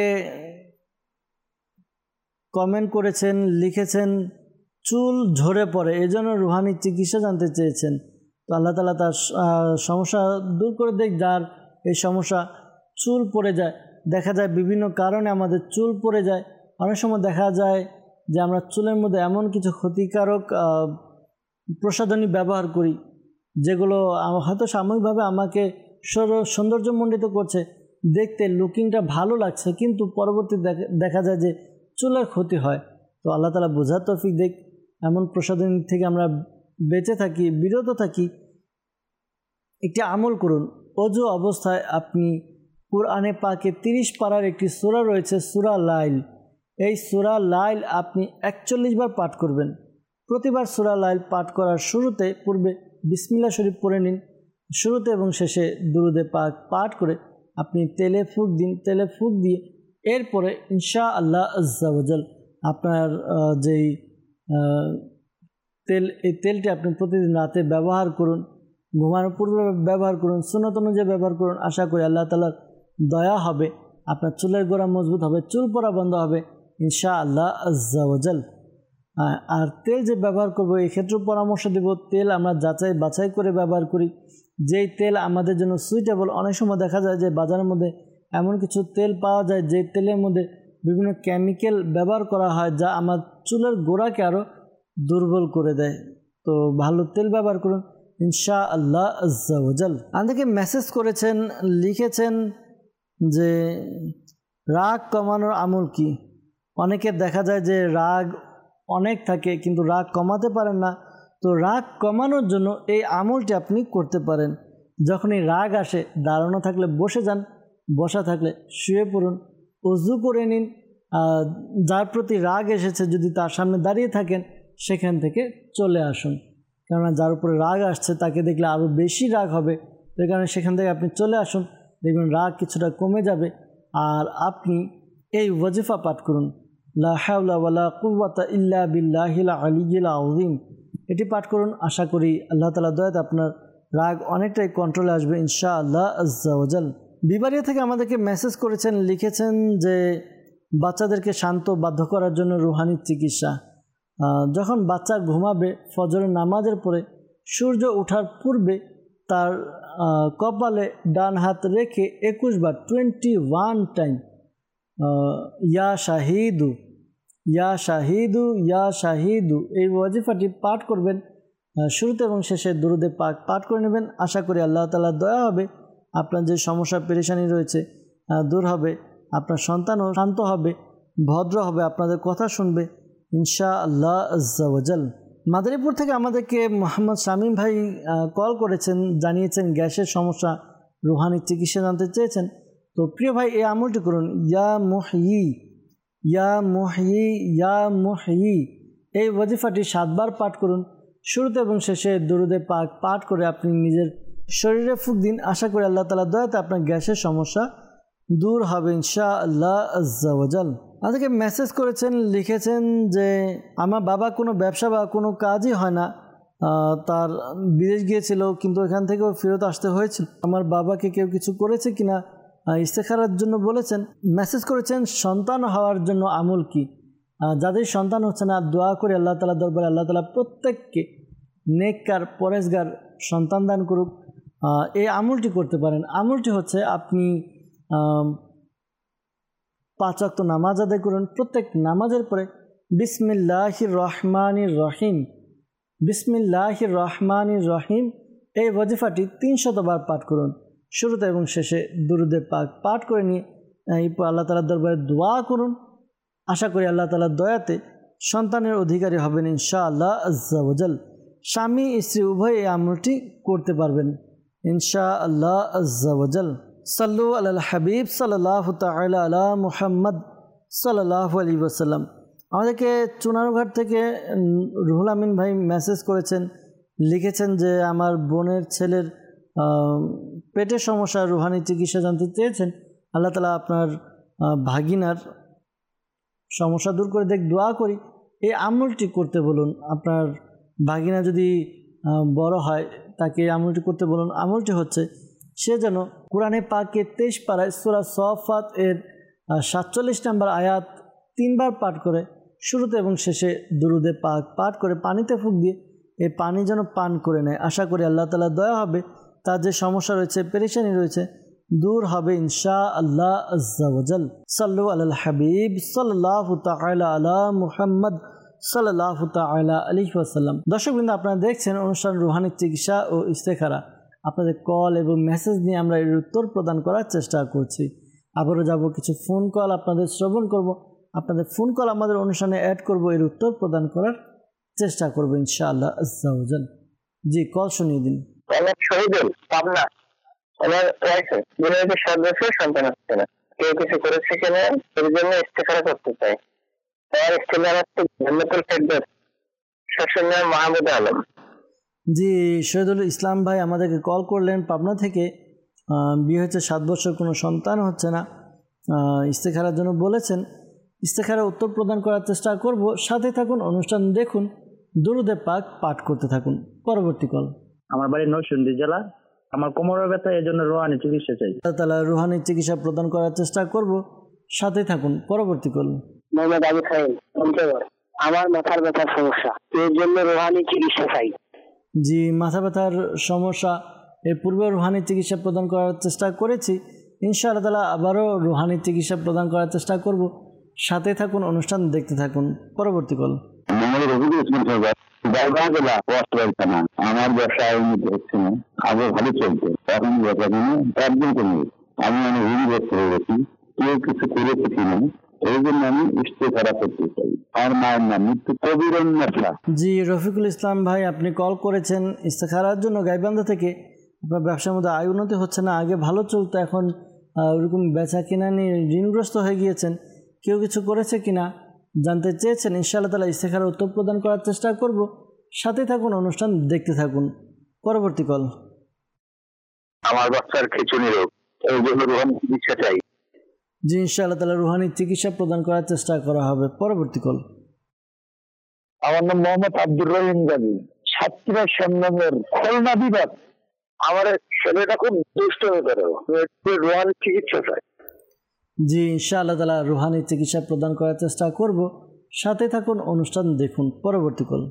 কমেন্ট করেছেন, লিখেছেন চুল ঝরে পড়ে, এই জন্য রুহানি চিকিৎসা জানতে চেয়েছেন। তো আল্লাহ তাআলা তার সমস্যা দূর করে দেখ। যার এই সমস্যা চুল পড়ে যায়, দেখা যায় বিভিন্ন কারণে আমাদের চুল পড়ে যায়। অনেক সময় দেখা যায় যে আমরা চুলের মধ্যে এমন কিছু ক্ষতিকারক প্রসাধনী ব্যবহার করি যেগুলো হয়তো সাময়িকভাবে আমাকে সৌন্দর্যমণ্ডিত করছে, দেখতে লুকিংটা ভালো লাগছে, কিন্তু পরবর্তী দেখা যায় যে চুলের ক্ষতি হয়। তো আল্লাহ তাআলা বোঝার তৌফিক দেখ, এমন প্রসাধনী থেকে আমরা বেঁচে থাকি, বিরত থাকি। একটি আমল করুন, অজু অবস্থায় আপনি কোরআনে পাকে 30 পারার একটি সূরা রয়েছে সূরা লাইল। এই সূরা লাইল আপনি 41 বার পাঠ করবেন। প্রতিবার সূরা লাইল পাঠ করার শুরুতে পূর্বে বিসমিল্লাহ শরীফ পড়ে নিন, শুরুতে এবং শেষে দুরুদে পাক পাঠ করে আপনি তেলে ফুঁক দিন। তেলে ফুঁক দিয়ে এরপরে ইনশাআল্লাহ আজ্জা ওয়াজাল আপনার যেই তেল, এই তেলটি আপনি প্রতিদিন রাতে ব্যবহার করুন, ঘুমানোর পূর্বে ব্যবহার করুন, সুন্নত অনুযায়ী ব্যবহার করুন। আশা করি আল্লাহ তাআলার দয়া হবে, আপনার চুলের গোড়া মজবুত হবে, চুল পড়া বন্ধ হবে ইনশাআল্লাহ আজ্জা ওয়াজাল। আর তেল যে ব্যবহার করবো এক্ষেত্রেও পরামর্শ দেব, তেল আমরা যাচাই বাছাই করে ব্যবহার করি, যেই তেল আমাদের জন্য সুইটেবল। অনেক সময় দেখা যায় যে বাজারের মধ্যে এমন কিছু তেল পাওয়া যায় যে তেলের মধ্যে বিভিন্ন কেমিক্যাল ব্যবহার করা হয় যা আমার চুলের গোড়াকে আরও দুর্বল করে দেয়। তো ভালো তেল ব্যবহার করুন ইনশাআল্লাহ আজ্জা ওয়াজাল। আমাদেরকে মেসেজ করেছেন, লিখেছেন যে রাগ কমানোর আমল কি। অনেকের দেখা যায় যে রাগ অনেক থাকে কিন্তু রাগ কমাতে পারেন না। তো রাগ কমানোর জন্য এই আমলটি আপনি করতে পারেন। যখনই রাগ আসে, দাঁড়ানো থাকলে বসে যান, বসা থাকলে শুয়ে পড়ুন, ওযু করে নিন। যার প্রতি রাগ এসেছে যদি তার সামনে দাঁড়িয়ে থাকেন সেখান থেকে চলে আসুন, কেননা যার উপরে রাগ আসছে তাকে দেখলে আরও বেশি রাগ হবে। তো এই কারণে সেখান থেকে আপনি চলে আসুন, দেখবেন রাগ কিছুটা কমে যাবে। আর আপনি এই ওয়াজিফা পাঠ করুন, লা হাওলা ওয়ালা কুওয়াতা ইল্লা বিল্লাহিল আলিয়্যিল আযীম। এটি পাঠ করুন। আশা করি আল্লাহ তাআলার দয়াতে আপনার রাগ অনেকটাই কন্ট্রোলে আসবে ইনশাআল্লাহ আজ্জা ওয়াজাল। বিবারিয়া থেকে আমাদেরকে মেসেজ করেছেন, লিখেছেন যে বাচ্চাদেরকে শান্ত বাধ্য করার জন্য রুহানি চিকিৎসা। যখন বাচ্চা ঘুমাবে ফজরের নামাজের পরে সূর্য ওঠার পূর্বে তার কপালে ডান হাত রেখে 21 বার 21 টাইম ইয়া শাহিদু ইয়া শাহিদু ইয়া শাহিদু এই ওয়াজিফাটি পাঠ করবেন। শুরুতে এবং শেষে দুরুদে পাক পাঠ করে নেবেন। আশা করি আল্লাহ তাআলার দয়া হবে, আপনার যে সমস্যা পেরেশানি রয়েছে দূর হবে, আপনার সন্তানও শান্ত হবে, ভদ্র হবে, আপনাদের কথা শুনবে ইনশাআল্লাহ আজ্জা ওয়াজাল। মাদারীপুর থেকে আমাদেরকে মোহাম্মদ শামীম ভাই কল করেছেন, জানিয়েছেন গ্যাসের সমস্যা, রুহানি চিকিৎসা জানতে চেয়েছেন। তো প্রিয় ভাই এই আমলটি করুন, ইয়া মুহয়ি ইয়া মুহয়ি ইয়া মুহয়ি এই ওয়াজিফাটি 7 বার পাঠ করুন। শুরুতে এবং শেষে দুরুদে পাক পাঠ করে আপনি নিজের শরীরে ফুঁক দিন। আশা করি আল্লাহ তাআলার দয়াতে আপনার গ্যাসের সমস্যা দূর হবে ইনশাআল্লাহ আজ্জা ওয়াজাল। আমাদেরকে মেসেজ করেছেন, লিখেছেন যে আমার বাবা কোনো ব্যবসা বা কোনো কাজই হয় না, তার বিদেশ গিয়েছিল কিন্তু এখান থেকেও ফেরত আসতে হয়েছিল। আমার বাবাকে কেউ কিছু করেছে কিনা ইস্তেখারার জন্য বলেছেন। মেসেজ করেছেন সন্তান হওয়ার জন্য আমল কি। যাদের সন্তান হচ্ছে না দোয়া করে আল্লাহ তাআলার দরবারে আল্লাহ তাআলা প্রত্যেককে নেককার পরেশগার সন্তান দান করুক। এই আমলটি করতে পারেন। আমলটি হচ্ছে আপনি 5 ওয়াক্ত নামাজ আদায় করুন। প্রত্যেক নামাজের পরে বিসমিল্লাহির রহমানির রহিম বিসমিল্লাহির রহমানির রহিম এই ওয়াজিফাটি 300 বার পাঠ করুন। শুরুতে এবং শেষে দুরুদে পাক পাঠ করে নিয়ে আল্লাহ তাআলার দরবারে দোয়া করুন। আশা করি আল্লাহ তাআলার দয়াতে সন্তানের অধিকারী হবেন ইনশাআল্লাহ আজ্জা ওয়াজাল। স্বামী স্ত্রী উভয় এই আমলটি করতে পারবেন ইনশাআল্লাহ আজ্জা ওয়াজাল। সাল্লু আলাল হাবিব সাল্লাল্লাহু তাআলা আলা মুহাম্মদ সাল্লাল্লাহু আলাইহি ওয়াসাল্লাম। আমাদেরকে চুনারঘাট থেকে রুহুল আমিন ভাই মেসেজ করেছেন, লিখেছেন যে আমার বোনের ছেলের পেটের সমস্যা, রুহানি চিকিৎসা জানতে চেয়েছেন। আল্লাহ তাআলা আপনার ভাগিনার সমস্যা দূর করে দেখ, দোয়া করি। এই আমলটি করতে বলুন। আপনার ভাগিনা যদি বড় হয় তাকে এই আমলটি করতে বলুন। আমলটি হচ্ছে সে যেন কোরআনে পাকে 23 পারায় সূরা সফাত এর 47 নম্বর আয়াত 3 বার পাঠ করে শুরুতে এবং শেষে দুরুদে পাক পাঠ করে পানিতে ফুঁক দিয়ে এই পানি যেন পান করে নেয়। আশা করি আল্লাহ তাআলার দয়া হবে, তার যে সমস্যা রয়েছে পেরেশানি রয়েছে দূর হবে ইনশাআল্লাহ আজ্জা ওয়াজাল। সাল্লু আলাল হাবিব সাল্লাল্লাহু তাআলা আলা মুহাম্মদ সাল্লাল্লাহু তাআলা আলাইহি ওয়াসাল্লাম। দর্শকবৃন্দ, আপনারা দেখছেন অনুষ্ঠান রুহানি চিকিৎসা ও ইস্তেখারা। আপনাদের কল এবং মেসেজ নিয়ে আমরা এর উত্তর প্রদান করার চেষ্টা করছি। আবারও যাব কিছু ফোন কল আপনাদের শ্রবণ করব, আপনাদের ফোন কল আমাদের অনুষ্ঠানে অ্যাড করব, এর উত্তর প্রদান করার চেষ্টা করব ইনশাআল্লাহ আজ্জা ওয়াজাল। জি, কল শুনিয়ে দিন। শহীদুল পাবনা, আমার ওয়াইফের বিবাহিত 7 বছর সন্তান হচ্ছে না, কেউ কিছু করেছে কিনা এর জন্য ইস্তেখারা করতে চাই। তার স্ত্রী নাম হচ্ছে জান্নাতুল ফেরদৌস, শ্বশুর নাম মাহমুদ আলম। জি, শহীদুল ইসলাম ভাই আমাদেরকে কল করলেন পাবনা থেকে। বিয়ে হয়েছে 7 বছর, কোনো সন্তান হচ্ছে না, ইস্তেখারার জন্য বলেছেন। ইস্তেখারা উত্তর প্রদান করার চেষ্টা করব, সাথে থাকুন, অনুষ্ঠান দেখুন, দুরুদে পাক পাঠ করতে থাকুন। পরবর্তী কল। আমার বাড়ি নরসিংদী জেলা, আমার কোমরের ব্যথা, এই জন্য রুহানি চিকিৎসা চাই। আল্লাহ তাআলা রুহানি চিকিৎসা প্রদান করার চেষ্টা করব, সাথে থাকুন। পরবর্তী কল। মোহাম্মদ আবু সাইদ, আমার মাথার ব্যথার সমস্যা, এর জন্য রুহানি চিকিৎসা চাই। জি, মাথা ব্যথার সমস্যা, এর পূর্বে রুহানি চিকিৎসা প্রদান করার চেষ্টা করেছি, ইনশাআল্লাহ তাআলা আবারও রুহানি চিকিৎসা প্রদান করার চেষ্টা করব, সাথে থাকুন, অনুষ্ঠান দেখতে থাকুন। পরবর্তী কল। আমার ব্যবসায় উন্নতি হচ্ছে না, আগে ভালো চলছে, এখন ব্যবসা একদম কমে গেছে। আমি অনেক ঋণগ্রস্ত হয়ে গেছি, কেউ কিছু করেছে কিনা, এই জন্য আমি ইস্তেখারা করতে চাই। আমার মায়ের নাম মৃত্যু কবির। জি, রফিকুল ইসলাম ভাই, আপনি কল করেছেন ইস্তেখারার জন্য গাইবান্ধা থেকে। আপনার ব্যবসার মধ্যে আয় উন্নতি হচ্ছে না, আগে ভালো চলতো, এখন ওরকম বেচা কিনা নিয়ে ঋণগ্রস্ত হয়ে গিয়েছেন, কেউ কিছু করেছে কিনা জানতে চেয়েছেন। ইনশাআল্লাহ তাআলা ইস্তেখারা উত্তর প্রদান করার চেষ্টা করব, সাথে থাকুন, অনুষ্ঠান দেখতে থাকুন। পরবর্তী কল। আমার বাচ্চার খিচুনি রোগ, এই জন্য রুহানি চিকিৎসা চাই। জি, ইনশাআল্লাহ তাআলা রুহানি চিকিৎসা প্রদান করার চেষ্টা করা হবে। পরবর্তী কল। আমার নাম মোহাম্মদ আব্দুর রহিম গাজী, সাতক্ষীরা সংগ্রামের খুলনা বিভাগ। আমার ছেলেটা খুব দুষ্ট হয়ে গেল, রুহানি চিকিৎসা চাই। জি, ইনশাআল্লাহ তাআলা রুহানি চিকিৎসা প্রদান করার চেষ্টা করব, সাথে থাকুন, অনুষ্ঠান দেখুন। পরবর্তী কল।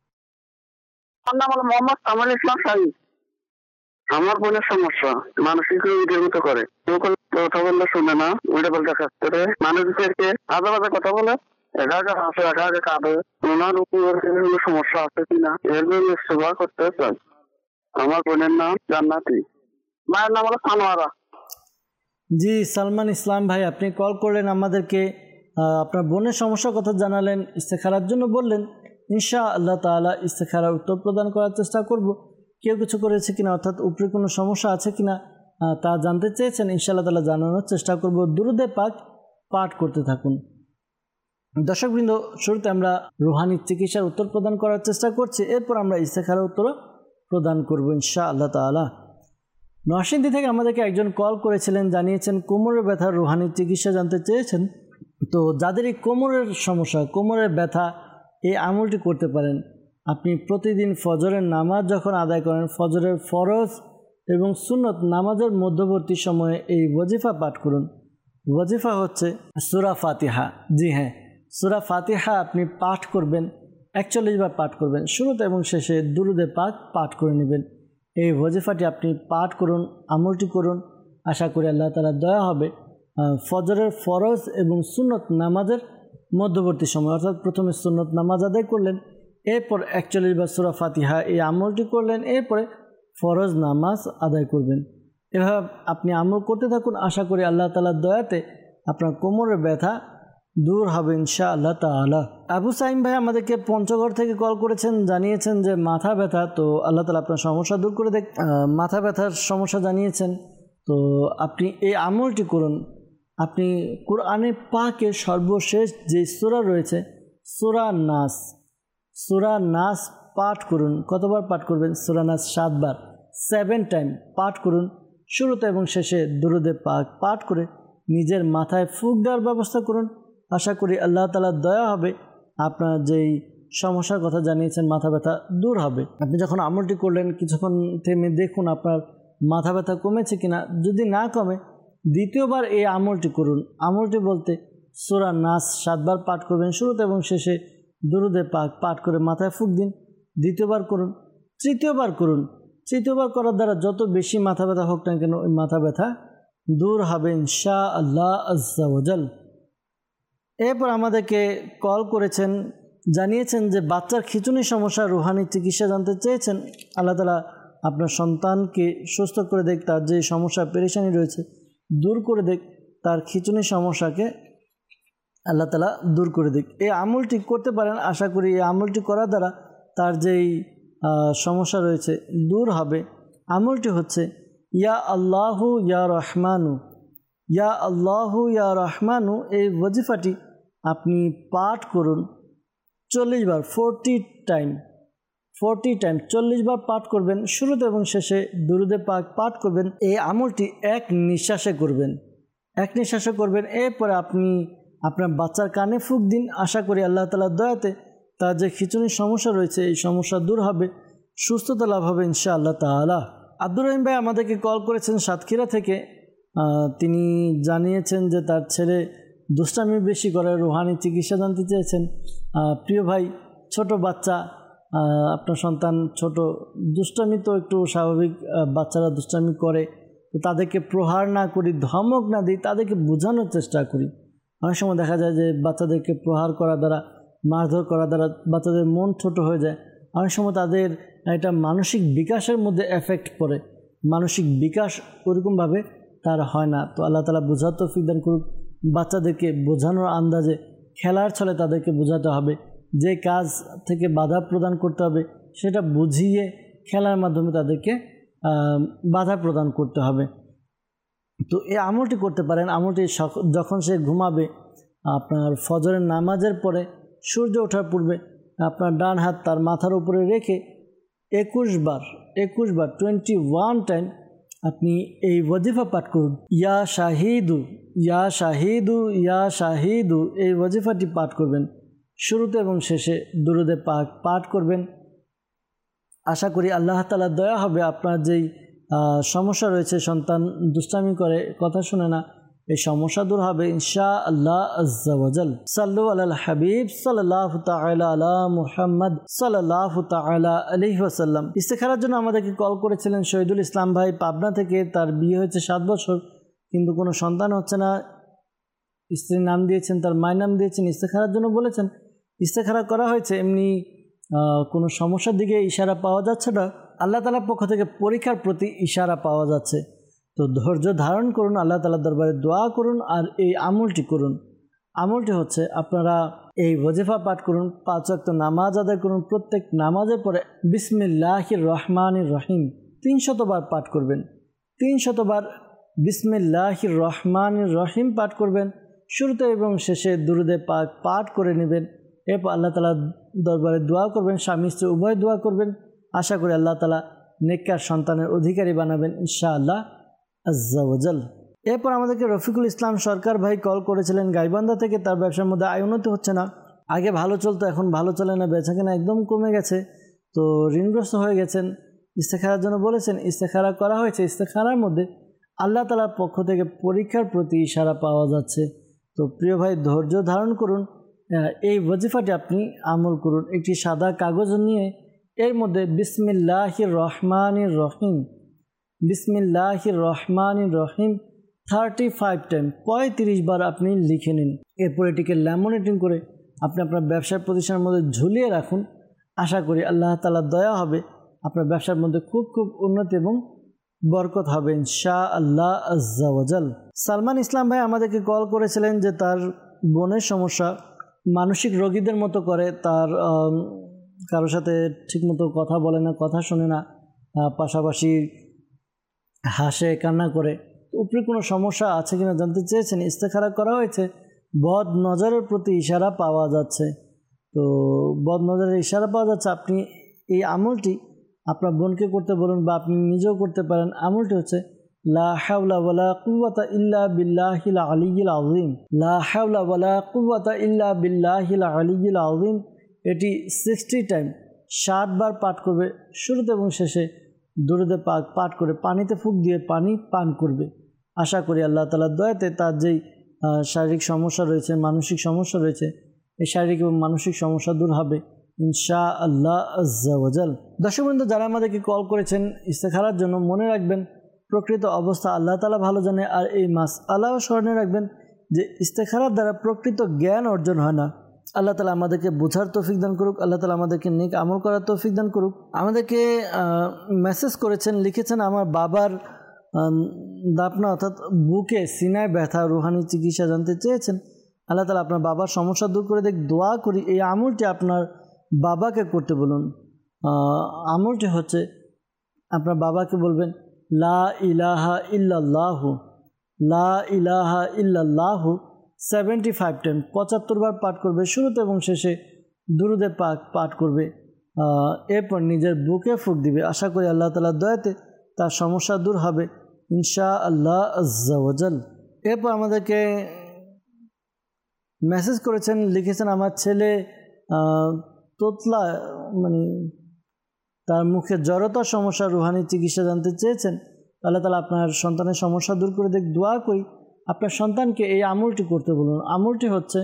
আমার নাম হলো মোহাম্মদ কামাল ইসলাম সাহিদ। আমার বোনের সমস্যা, মানসিক রোগীদের মতো করে, কেউ কথা বললে শুনে না, উল্টে পাল্টা কাজ করে, মানুষদেরকে আজে বাজে কথা বলে, একা একা হাসে, একা একা কাঁদে। ওনার উপর কোনো সমস্যা আছে কিনা এর জন্য সেবা করতে চাই। আমার বোনের নাম জান্নাতি, মায়ের নাম হলো সানোয়ারা। জি, সালমান ইসলাম ভাই, আপনি কল করলেন আমাদেরকে, আপনার বোনের সমস্যার কথা জানালেন, ইস্তেখারার জন্য বললেন। ইনশাআল্লাহ তাআলা ইস্তেখারার উত্তর প্রদান করার চেষ্টা করব, কেউ কিছু করেছে কিনা, অর্থাৎ উপরে কোনো সমস্যা আছে কিনা তা জানতে চেয়েছেন। ইনশাআল্লাহ তাআলা জানানোর চেষ্টা করব, দুরুদে পাক পাঠ করতে থাকুন। দর্শকবৃন্দ, শুরুতে আমরা রুহানি চিকিৎসার উত্তর প্রদান করার চেষ্টা করছি, এরপর আমরা ইস্তেখারার উত্তর প্রদান করব ইনশাআল্লাহ তাআলা। নরসিংদী থেকে আমাদেরকে একজন কল করেছিলেন, জানিয়েছেন কোমরের ব্যথার রুহানি চিকিৎসা জানতে চেয়েছেন। তো যাদের এই কোমরের সমস্যা, কোমরের ব্যথা, এই আমলটি করতে পারেন। আপনি প্রতিদিন ফজরের নামাজ যখন আদায় করেন, ফজরের ফরজ এবং সুন্নত নামাজের মধ্যবর্তী সময়ে এই ওয়াজিফা পাঠ করুন। ওয়াজিফা হচ্ছে সূরা ফাতিহা। জি হ্যাঁ, সূরা ফাতিহা আপনি পাঠ করবেন, 41 বার পাঠ করবেন, শুরুতে এবং শেষে দুরুদে পাক পাঠ করে নেবেন। এই ওয়াজিফাটি আপনি পাঠ করুন, আমলটি করুন, আশা করি আল্লাহ তাআলা দয়া হবে। ফজরের ফরজ এবং সুন্নত নামাজের মধ্যবর্তী সময়, অর্থাৎ প্রথমে সুন্নত নামাজ আদায় করলেন, এরপর 41 বার সূরা ফাতিহা এই আমলটি করলেন, এরপরে ফরজ নামাজ আদায় করবেন। এভাবে আপনি আমল করতে থাকুন, আশা করি আল্লাহ তাআলার দয়াতে আপনার কোমরের ব্যথা দূর হবে ইনশাআল্লাহ তাআলা। আবু সাইম ভাই আমাদেরকে পঞ্চগড় থেকে কল করেছেন, জানিয়েছেন যে মাথা ব্যথা। তো আল্লাহ তাআলা আপনার সমস্যা দূর করে দেখ। মাথা ব্যথার সমস্যা জানিয়েছেন, তো আপনি এই আমলটি করুন। আপনি কুরআনে পাকের সর্বশেষ যে সূরা রয়েছে, সূরা নাস পাঠ করুন। কতবার পাঠ করবেন? সূরা নাস 7 বার, 7 টাইম পাঠ করুন। শুরুতে এবং শেষে দুরুদে পাক পাঠ করে নিজের মাথায় ফুঁক দেওয়ার ব্যবস্থা করুন। আশা করি আল্লাহ তাআলার দয়া হবে, আপনার যেই সমস্যার কথা জানিয়েছেন মাথা ব্যথা দূর হবে। আপনি যখন আমলটি করলেন, কিছুক্ষণ থেমে দেখুন আপনার মাথা ব্যথা কমেছে কিনা। যদি না কমে, দ্বিতীয়বার এই আমলটি করুন। আমলটি বলতে সূরা নাস 7 বার পাঠ করবেন, শুরুতে এবং শেষে দুরুদে পাক পাঠ করে মাথায় ফুঁক দিন। দ্বিতীয়বার করুন, তৃতীয়বার করুন। তৃতীয়বার করার দ্বারা যত বেশি মাথা ব্যথা হোক না কেন, ওই মাথা ব্যথা দূর হবে ইনশাআল্লাহ আজ্জা ওয়াজাল। এরপর আমাদেরকে কল করেছেন, জানিয়েছেন যে বাচ্চার খিঁচুনির সমস্যা, রুহানি চিকিৎসা জানতে চেয়েছেন। আল্লাহ তাআলা আপনার সন্তানকে সুস্থ করে দেখ, তার যে সমস্যা পেরেশানি রয়েছে দূর করে দেখ, তার খিঁচুনির সমস্যাকে আল্লাহ তাআলা দূর করে দেখ। এই আমলটি করতে পারেন, আশা করি এই আমলটি করার দ্বারা তার যেই সমস্যা রয়েছে দূর হবে। আমলটি হচ্ছে ইয়া আল্লাহু ইয়া রহমানু, ইয়া আল্লাহু ইয়া রহমানু। এই ওয়াজিফাটি আপনি পাঠ করুন 40 বার, 40 টাইম 40 টাইম 40 বার পাঠ করবেন, শুরুতে এবং শেষে দুরুদে পাক পাঠ করবেন। এই আমলটি এক নিঃশ্বাসে করবেন, এরপরে আপনি আপনার বাচ্চার কানে ফুঁক দিন। আশা করি আল্লাহ তাআলার দয়াতে তার যে খিঁচুনির সমস্যা রয়েছে এই সমস্যা দূর হবে, সুস্থতা লাভ হবে ইনশাআল্লাহ তাআলা। আব্দুর রহিম ভাই আমাদেরকে কল করেছেন সাতক্ষীরা থেকে। তিনি জানিয়েছেন যে তার ছেলে দুষ্টামি বেশি করে, রুহানি চিকিৎসা জানতে চেয়েছেন। প্রিয় ভাই, ছোট বাচ্চা, আপনার সন্তান ছোট, দুষ্টামি তো একটু স্বাভাবিক, বাচ্চারা দুষ্টামি করে, তো তাদেরকে প্রহার না করি, ধমক না দিই, তাদেরকে বোঝানোর চেষ্টা করি। অনেক সময় দেখা যায় যে বাচ্চাদেরকে প্রহার করা দ্বারা, মারধর করা দ্বারা বাচ্চাদের মন ছোট হয়ে যায়। অনেক সময় তাদের এটা মানসিক বিকাশের মধ্যে এফেক্ট পড়ে, মানসিক বিকাশ ওরকমভাবে তার হয় না। তো আল্লাহ তাআলা বোঝার তৌফিক দান করুক। বাচ্চাদেরকে বোঝানোর আন্দাজে, খেলার ছলে তাদেরকে বোঝাতে হবে, যে কাজ থেকে বাধা প্রদান করতে হবে সেটা বুঝিয়ে খেলার মাধ্যমে তাদেরকে বাধা প্রদান করতে হবে। তো এই আমলটি করতে পারেন। আমলটি যখন সে ঘুমাবে, আপনার ফজরের নামাজের পরে সূর্য ওঠার পূর্বে আপনার ডান হাত তার মাথার উপরে রেখে 21 বার 21 টাইম আপনি এই ওয়াজিফা পাঠ করুন। ইয়া শাহিদু ইয়া শাহিদু ইয়া শাহিদু, এই ওয়াজিফাটি পাঠ করবেন। শুরুতে এবং শেষে দুরুদে পাক পাঠ করবেন। আশা করি আল্লাহ তাআলার দয়া হবে। আপনার যেই সমস্যা রয়েছে, সন্তান দুষ্টামি করে, কথা শুনে না, এই সমস্যা দূর হবে ইনশাআল্লাহ আজ্জা ওয়া জাল। সাল্লু আলাল হাবিব সাল্লাল্লাহু তাআলা আলা মুহাম্মদ সাল্লাল্লাহু তাআলা আলাইহি ওয়াসাল্লাম। ইস্তেখারার জন্য আমাদেরকে কল করেছিলেন শহীদুল ইসলাম ভাই পাবনা থেকে। তার বিয়ে হয়েছে 7 বছর, কিন্তু কোনো সন্তান হচ্ছে না। স্ত্রীর নাম দিয়েছেন, তার মায়ের নাম দিয়েছেন, ইস্তেখারার জন্য বলেছেন। ইস্তেখারা করা হয়েছে, এমনি কোনো সমস্যার দিকে ইশারা পাওয়া যাচ্ছে না। আল্লাহ তাআলার পক্ষ থেকে পরীক্ষার প্রতি ইশারা পাওয়া যাচ্ছে। তো ধৈর্য ধারণ করুন, আল্লাহ তাআলার দরবারে দোয়া করুন, আর এই আমলটি করুন। আমলটি হচ্ছে আপনারা এই ওয়াজিফা পাঠ করুন, 5 ওয়াক্ত নামাজ আদায় করুন। প্রত্যেক নামাজের পরে বিসমিল্লাহির রহমানির রহিম 300 বার পাঠ করবেন। 300 বার বিসমিল্লাহির রহমানির রহিম পাঠ করবেন। শুরুতে এবং শেষে দুরুদে পাক পাঠ করে নেবেন। এরপর আল্লাহ তাআলার দরবারে দোয়া করবেন, স্বামী স্ত্রী উভয় দোয়া করবেন। আশা করি আল্লাহ তাআলা নেককার সন্তানের অধিকারী বানাবেন ইনশাআল্লাহ আজ্জা ওয়া জাল। এরপর আমাদেরকে রফিকুল ইসলাম সরকার ভাই কল করেছিলেন গাইবান্ধা থেকে। তার ব্যবসার মধ্যে আয় উন্নতি হচ্ছে না, আগে ভালো চলতো, এখন ভালো চলে না, বেচাকেনা একদম কমে গেছে, তো ঋণগ্রস্ত হয়ে গেছেন। ইস্তেখারার জন্য বলেছেন, ইস্তেখারা করা হয়েছে। ইস্তেখারার মধ্যে আল্লাহ তাআলার পক্ষ থেকে পরীক্ষার প্রতি ইশারা পাওয়া যাচ্ছে। তো প্রিয় ভাই, ধৈর্য ধারণ করুন, এই ওয়াজিফাটি আপনি আমল করুন। একটি সাদা কাগজ নিয়ে এর মধ্যে বিসমিল্লাহির রহমানির রহিম 35 টাইম 35 বার আপনি লিখে নিন। এরপর এটিকে ল্যামিনেটিং করে আপনি আপনার ব্যবসার প্রতিষ্ঠানের মধ্যে ঝুলিয়ে রাখুন। আশা করি আল্লাহ তাআলার দয়া হবে, আপনার ব্যবসার মধ্যে খুব উন্নতি এবং বরকত হবে ইনশাআল্লাহ আজ্জা ওয়া জাল। সালমান ইসলাম ভাই আমাদেরকে কল করেছিলেন যে তার বোনের সমস্যা, মানসিক রোগীদের মতো করে, তার কারোর সাথে ঠিকমতো কথা বলে না, কথা শোনে না, পাশাপাশি হাসে, কান্না করে। উপরে কোনো সমস্যা আছে কিনা জানতে চেয়েছেন। ইস্তেখারা করা হয়েছে, বদ নজরের প্রতি ইশারা পাওয়া যাচ্ছে। তো বদ নজরের ইশারা পাওয়া যাচ্ছে। আপনি এই আমলটি আপনার বোনকে করতে বলুন বা আপনি নিজেও করতে পারেন। আমলটি হচ্ছে লা হাওলা ওয়ালা কুওয়াতা ইল্লা বিল্লাহিল আলিয়্যিল আযীম, লা হাওলা ওয়ালা কুওয়াতা ইল্লা বিল্লাহিল আলিয়্যিল আযীম। এটি 60 টাইম 60 বার পাঠ করবে। শুরুতে এবং শেষে দুরুদে পাক পাঠ করে পানিতে ফুঁক দিয়ে পানি পান করবে। আশা করি আল্লাহ তাআলার দয়াতে তার যেই শারীরিক সমস্যা রয়েছে, মানসিক সমস্যা রয়েছে, এই শারীরিক এবং মানসিক সমস্যা দূর হবে ইনশাআল্লাহ আজ্জা ওয়া জাল। দর্শক বন্ধু, যারা আমাদেরকে কল করেছেন ইস্তেখারার জন্য, মনে রাখবেন প্রকৃত অবস্থা আল্লাহ তাআলা ভালো জানে। আর এই মাসআলাও স্মরণে রাখবেন যে ইস্তেখারার দ্বারা প্রকৃত জ্ঞান অর্জন হয় না। আল্লাহ তাআলা আমাদেরকে বোঝার তৌফিক দান করুক, আল্লাহ তাআলা আমাদেরকে নেক আমল করার তৌফিক দান করুক। আমাদেরকে মেসেজ করেছেন, লিখেছেন, আমার বাবার দাপনা অর্থাৎ বুকে সিনায় ব্যথা, রুহানি চিকিৎসা জানতে চেয়েছেন। আল্লাহ তাআলা আপনার বাবার সমস্যা দূর করে দেখ, দোয়া করি। এই আমলটি আপনার বাবাকে করতে বলুন। আমলটি হচ্ছে আপনার বাবাকে বলবেন লা ইলাহা ইল্লাল্লাহু, লা ইলাহা ইল্লাল্লাহু 75 টাইম 75 বার পাঠ করবে। শুরুতে এবং শেষে দুরুদে পাক পাঠ করবে। এরপর নিজের বুকে ফুঁক দিবে। আশা করি আল্লাহ তাআলার দয়াতে তার সমস্যা দূর হবে ইনশাআল্লাহ আজ্জা ওয়া জাল। এরপর আমাদেরকে মেসেজ করেছেন, লিখেছেন আমার ছেলে তোতলা মানে তার মুখে জড়তার সমস্যা, রুহানি চিকিৎসা জানতে চেয়েছেন। আল্লাহ তাআলা আপনার সন্তানের সমস্যা দূর করে দেখ। দোয়া করি আপনার সন্তানকে এই আমলটি করতে বলুন। আমলটি হচ্ছে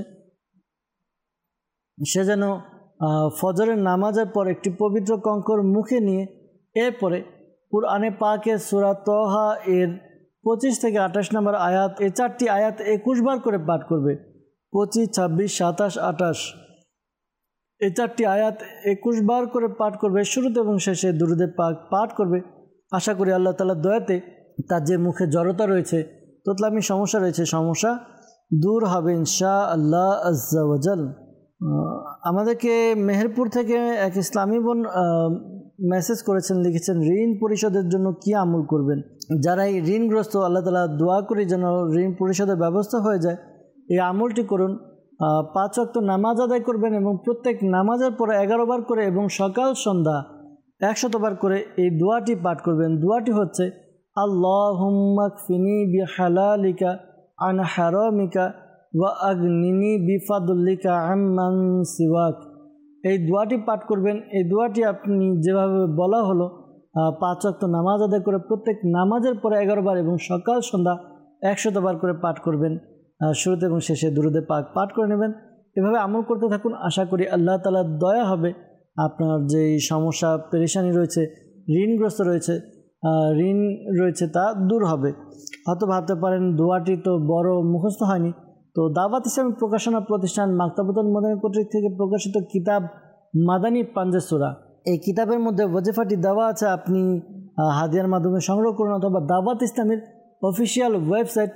সে যেন ফজরের নামাজের পর একটি পবিত্র কঙ্কর মুখে নিয়ে এরপরে কুরআনে পাকের সূরা তহা এর 25 থেকে 28 নম্বর আয়াত, এই 4টি আয়াত 21 বার করে পাঠ করবে। 25, 26, 27, 28 এই 4টি আয়াত 21 বার করে পাঠ করবে। শুরুতে এবং শেষে দুরূদে পাক পাঠ করবে। আশা করি আল্লাহ তাআলার দয়াতে তার যে মুখে জড়তা রয়েছে, তোতলামি সমস্যা রয়েছে, সমস্যা দূর হবে ইনশাআল্লাহ আজ্জা ওয়া জাল। আমাদেরকে মেহেরপুর থেকে এক ইসলামী বোন মেসেজ করেছেন, লিখেছেন ঋণ পরিশোধের জন্য কি আমল করবেন। যারা এই ঋণগ্রস্ত, আল্লাহ তাআলা দোয়া করি যেন ঋণ পরিশোধের ব্যবস্থা হয়ে যায়। এই আমলটি করুন। 5 ওয়াক্ত নামাজ আদায় করবেন এবং প্রত্যেক নামাজের পরে 11 বার করে এবং সকাল সন্ধ্যা 100 বার করে এই দোয়াটি পাঠ করবেন। দোয়াটি হচ্ছে আল্লাহুম্মা কফিনি বিহালালিকা আন হারামিকা ওয়া আগনিনি বিফাদলিকা আম্মান সিওয়াক। এই দোয়াটি পাঠ করবেন। এই দোয়াটি আপনি যেভাবে বলা হলো 5 ওয়াক্ত নামাজ আদায় করে প্রত্যেক নামাজের পরে 11 বার এবং সকাল সন্ধ্যা 100 বার করে পাঠ করবেন। শুরুতে এবং শেষে দুরূদে পাক পাঠ করে নেবেন। এভাবে আমল করতে থাকুন। আশা করি আল্লাহ তাআলার দয়া হবে। আপনার যেই সমস্যা পেরেশানি রয়েছে, ঋণগ্রস্ত রয়েছে, ঋণ রয়েছে তা দূর হবে। হয়তো ভাবতে পারেন দোয়াটি তো বড় মুখস্থ হয়নি। তো দাওয়াত ইসলামী প্রকাশনা প্রতিষ্ঠান মাকতাবাতুল মাদানী কর্তৃক থেকে প্রকাশিত কিতাব মাদানী পাঞ্জে সূরা, এই কিতাবের মধ্যে ওয়াজিফাটি দেওয়া আছে। আপনি হাদিয়ার মাধ্যমে সংগ্রহ করুন অথবা দাওয়াত ইসলামীর অফিসিয়াল ওয়েবসাইট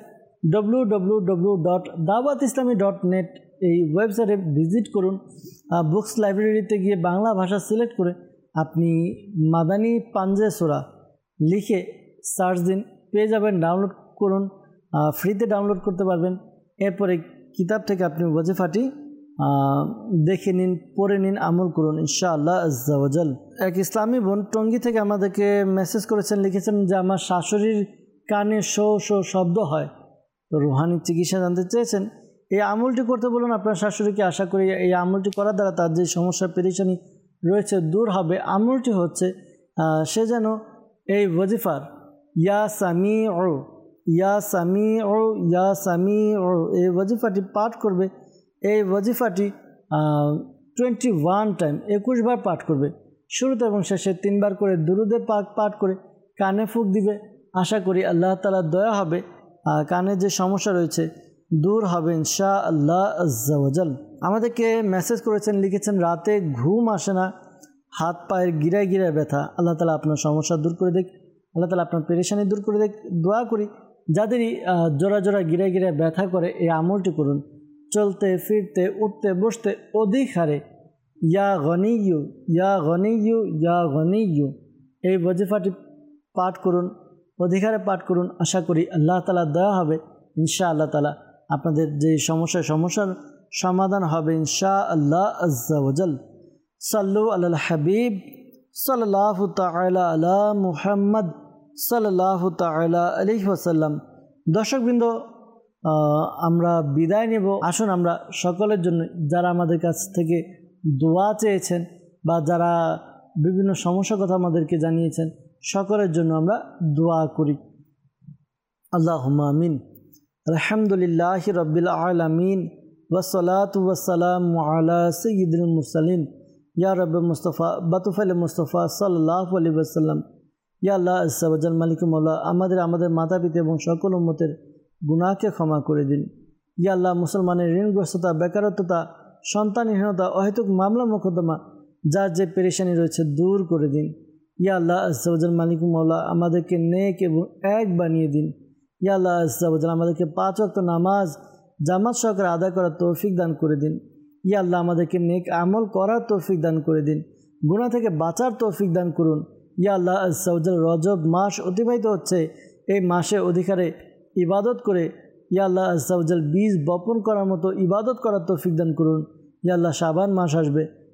www.dawatislami.net এই ওয়েবসাইটে ভিজিট করুন। বুকস লাইব্রেরিতে গিয়ে বাংলা ভাষা সিলেক্ট করে আপনি মাদানী পাঞ্জে সূরা লিখে সার্চ দিন, পেয়ে যাবেন। ডাউনলোড করুন, ফ্রিতে ডাউনলোড করতে পারবেন। এরপরে কিতাব থেকে আপনি ওয়াজিফাটি দেখে নিন, পড়ে নিন, আমল করুন ইনশাআল্লাহ আজ্জা ওয়া জাল। এক ইসলামী বোন টঙ্গী থেকে আমাদেরকে মেসেজ করেছেন, লিখেছেন যে আমার শাশুড়ির কানে শো শো শব্দ হয়, তো রুহানি চিকিৎসা জানতে চেয়েছেন। এই আমলটি করতে বলুন আপনার শাশুড়িকে। আশা করি এই আমলটি করার দ্বারা তার যে সমস্যা পেরেশানি রয়েছে দূর হবে। আমলটি হচ্ছে সে যেন এই ওয়াজিফার ইয়া সামিউ ইয়া সামিউ ইয়া সামিউ এই ওয়াজিফাটি পাঠ করবে। এই ওয়াজিফাটি 21 টাইম 21 বার পাঠ করবে। শুরুতে এবং শেষে 3 বার করে দুরূদে পাক পাঠ করে কানে ফুঁক দিবে। আশা করি আল্লাহ তাআলার দয়া হবে, কানে যে সমস্যা রয়েছে দূর হবে ইনশাআল্লাহ আজ্জা ওয়া জাল। আমাদেরকে মেসেজ করেছেন, লিখেছেন রাতে ঘুম আসে না, হাত পায়ের গিরায় গিরায় ব্যথা। আল্লাহ তাআলা আপনার সমস্যা দূর করে দেখ, আল্লাহ তাআলা আপনার পেরেশানি দূর করে দেখ। দোয়া করি যাদেরই জোড়া জোড়া গিরায় গিরায় ব্যথা করে এই আমলটি করুন। চলতে ফিরতে উঠতে বসতে অধিক হারে ইয়া গনিয়্যু ইয়া গনিয়্যু ইয়া গনিয়্যু এই ওয়াজিফাটি পাঠ করুন, অধিকারে পাঠ করুন। আশা করি আল্লাহ তাআলা দয়া হবে ইনশাআল্লাহ তাআলা আপনাদের যে সমস্যার সমাধান হবে ইনশাআল্লাহ আজ্জা ওয়া জাল। সাল্লু আলাল হাবিব সাল্লাল্লাহু তাআলা আলা মুহাম্মদ সাল্লাল্লাহু তাআলা আলাইহি ওয়াসাল্লাম। দর্শকবৃন্দ, আমরা বিদায় নেব। আসুন আমরা সকলের জন্য যারা আমাদের কাছ থেকে দোয়া চেয়েছেন বা যারা বিভিন্ন সমস্যার কথা আমাদেরকে জানিয়েছেন সকলের জন্য আমরা দোয়া করি। আল্লাহুম্মা আমিন। আলহামদুলিল্লাহি রাব্বিল আলামিন ওয়াসসালাতু ওয়াসসালামু আলা সাইয়্যিদিল মুরসালিন ইয়া রাব্বে মুস্তাফা বাতুফাইল মুস্তাফা সাল্লাল্লাহু আলাইহি ওয়াসাল্লাম। ইয়া আল্লাহ আজ্জা ওয়া জাল, মালিক মাওলা, আমাদের মাতা পিতা এবং সকল উম্মতের গুনাহকে ক্ষমা করে দিন। ইয়া আল্লাহ, মুসলমানের ঋণগ্রস্ততা, বেকারত্বতা, সন্তানহীনতা, অহেতুক মামলা মোকদ্দমা যার যে পেরেশানি রয়েছে দূর করে দিন। ইয়া আল্লাহ আজ্জা ওয়া জাল, মালিক মাওলা, আমাদেরকে নেক এবং এক বানিয়ে দিন। ইয়া আল্লাহ আজ্জা ওয়া জাল, আমাদেরকে 5 ওয়াক্ত নামাজ জামাত সহকারে আদায় করার তৌফিক দান করে দিন। ইয়া আল্লাহ, আমাদেরকে নেক আমল করার তৌফিক দান করে দিন, গুনাহ থেকে বাঁচার তৌফিক দান করুন। ইয়া আল্লাহ আজ্জা ওয়া জাল, রজব মাস অতিবাহিত হচ্ছে, এই মাসে অধিকারে ইবাদত করে ইয়া আল্লাহ আজ্জা ওয়া জাল বীজ বপন করার মতো ইবাদত করার তৌফিক দান করুন। ইয়া আল্লাহ, শাবান মাস আসবে,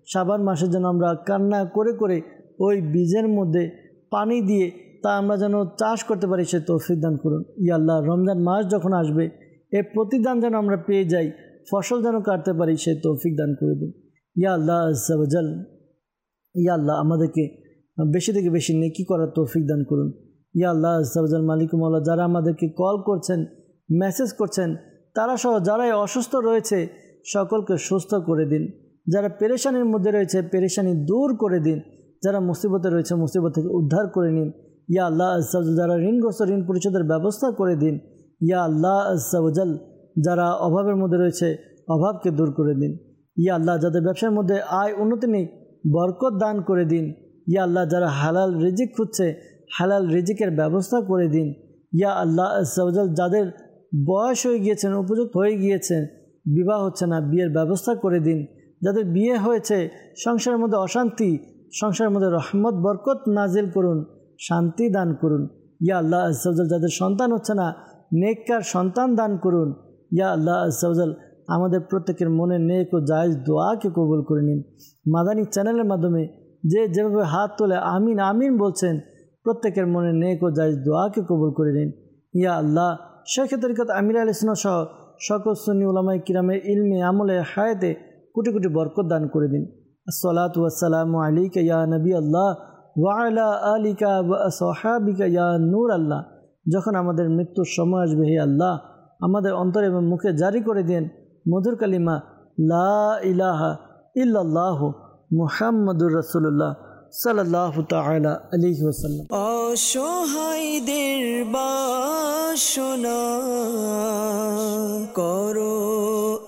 শাবান মাসে যেন আমরা কান্না করে করে ওই বীজের মধ্যে পানি দিয়ে তা আমরা যেন চাষ করতে পারি, সে তৌফিক দান করুন। ইয়া আল্লাহ, রমজান মাস যখন আসবে এর প্রতিদান যেন আমরা পেয়ে যাই, ফসল যেন কাটতে পারি, সে তৌফিক দান করে দিন। ইয়া আল্লাহ আজ্জা ওয়াজাল, ইয়া আল্লাহ আমাদেরকে বেশি থেকে বেশি নেকি করার তৌফিক দান করুন। ইয়া আল্লাহ আজ্জা ওয়াজাল, মালিক মাওলা, যারা আমাদেরকে কল করছেন, মেসেজ করছেন, তারা সহ যারাই অসুস্থ রয়েছে সকলকে সুস্থ করে দিন। যারা পেরেশানির মধ্যে রয়েছে পেরেশানি দূর করে দিন। যারা মুসিবতে রয়েছে মুসিবত থেকে উদ্ধার করে নিন। ইয়া আল্লাহ আজ্জা ওয়াজাল, যারা ঋণগ্রস্ত ঋণ পরিশোধের ব্যবস্থা করে দিন। ইয়া আল্লাহ আজ্জা ওয়াজাল, যারা অভাবের মধ্যে রয়েছে অভাবকে দূর করে দিন। ইয়া আল্লাহ, যাদের ব্যবসার মধ্যে আয় উন্নতি নেই বরকত দান করে দিন। ইয়া আল্লাহ, যারা হালাল রিজিক খুঁজছে হালাল রিজিকের ব্যবস্থা করে দিন। ইয়া আল্লাহ আজ্জা ওয়াজাল, যাদের বয়স হয়ে গিয়েছেন, উপযুক্ত হয়ে গিয়েছেন, বিবাহ হচ্ছে না, বিয়ের ব্যবস্থা করে দিন। যাদের বিয়ে হয়েছে সংসারের মধ্যে অশান্তি, সংসারের মধ্যে রহমত বরকত নাজিল করুন, শান্তি দান করুন। ইয়া আল্লাহ আজ্জা ওয়াজাল, যাদের সন্তান হচ্ছে না নেককার সন্তান দান করুন। ইয়া আল্লাহ আজ্জা ওয়াজাল, আমাদের প্রত্যেকের মনে নেক ও জায়েজ দোয়াকে কবুল করে নিন। মাদানী চ্যানেলের মাধ্যমে যে যেভাবে হাত তোলে আমিন আমিন বলছেন, প্রত্যেকের মনে নেক ও জায়েজ দোয়াকে কবুল করে নিন। ইয়া আল্লাহ, শেখ তরিকত আমির আলী সুন্নাহ সহ সকল সুন্নি উলামায়ে কিরামের ইলমে আমলে হায়াতে কোটি কোটি বরকত দান করে দিন। আসসালাতু ওয়াসসালামু আলাইকা ইয়া নবী আল্লাহ ওয়া আলা আলিকা ওয়া আসহাবিকা ইয়া নূর আল্লাহ। যখন আমাদের মৃত্যুর সময় আসবে, হে আল্লাহ, আমাদের অন্তরে এবং মুখে জারি করে দেন মধুর কালিমা লা ইলাহা ইল্লাল্লাহু মুহাম্মাদুর রাসূলুল্লাহ সাল্লাল্লাহু তাআলা আলাইহি ওয়াসাল্লাম। অসহায়দের বাসনা করো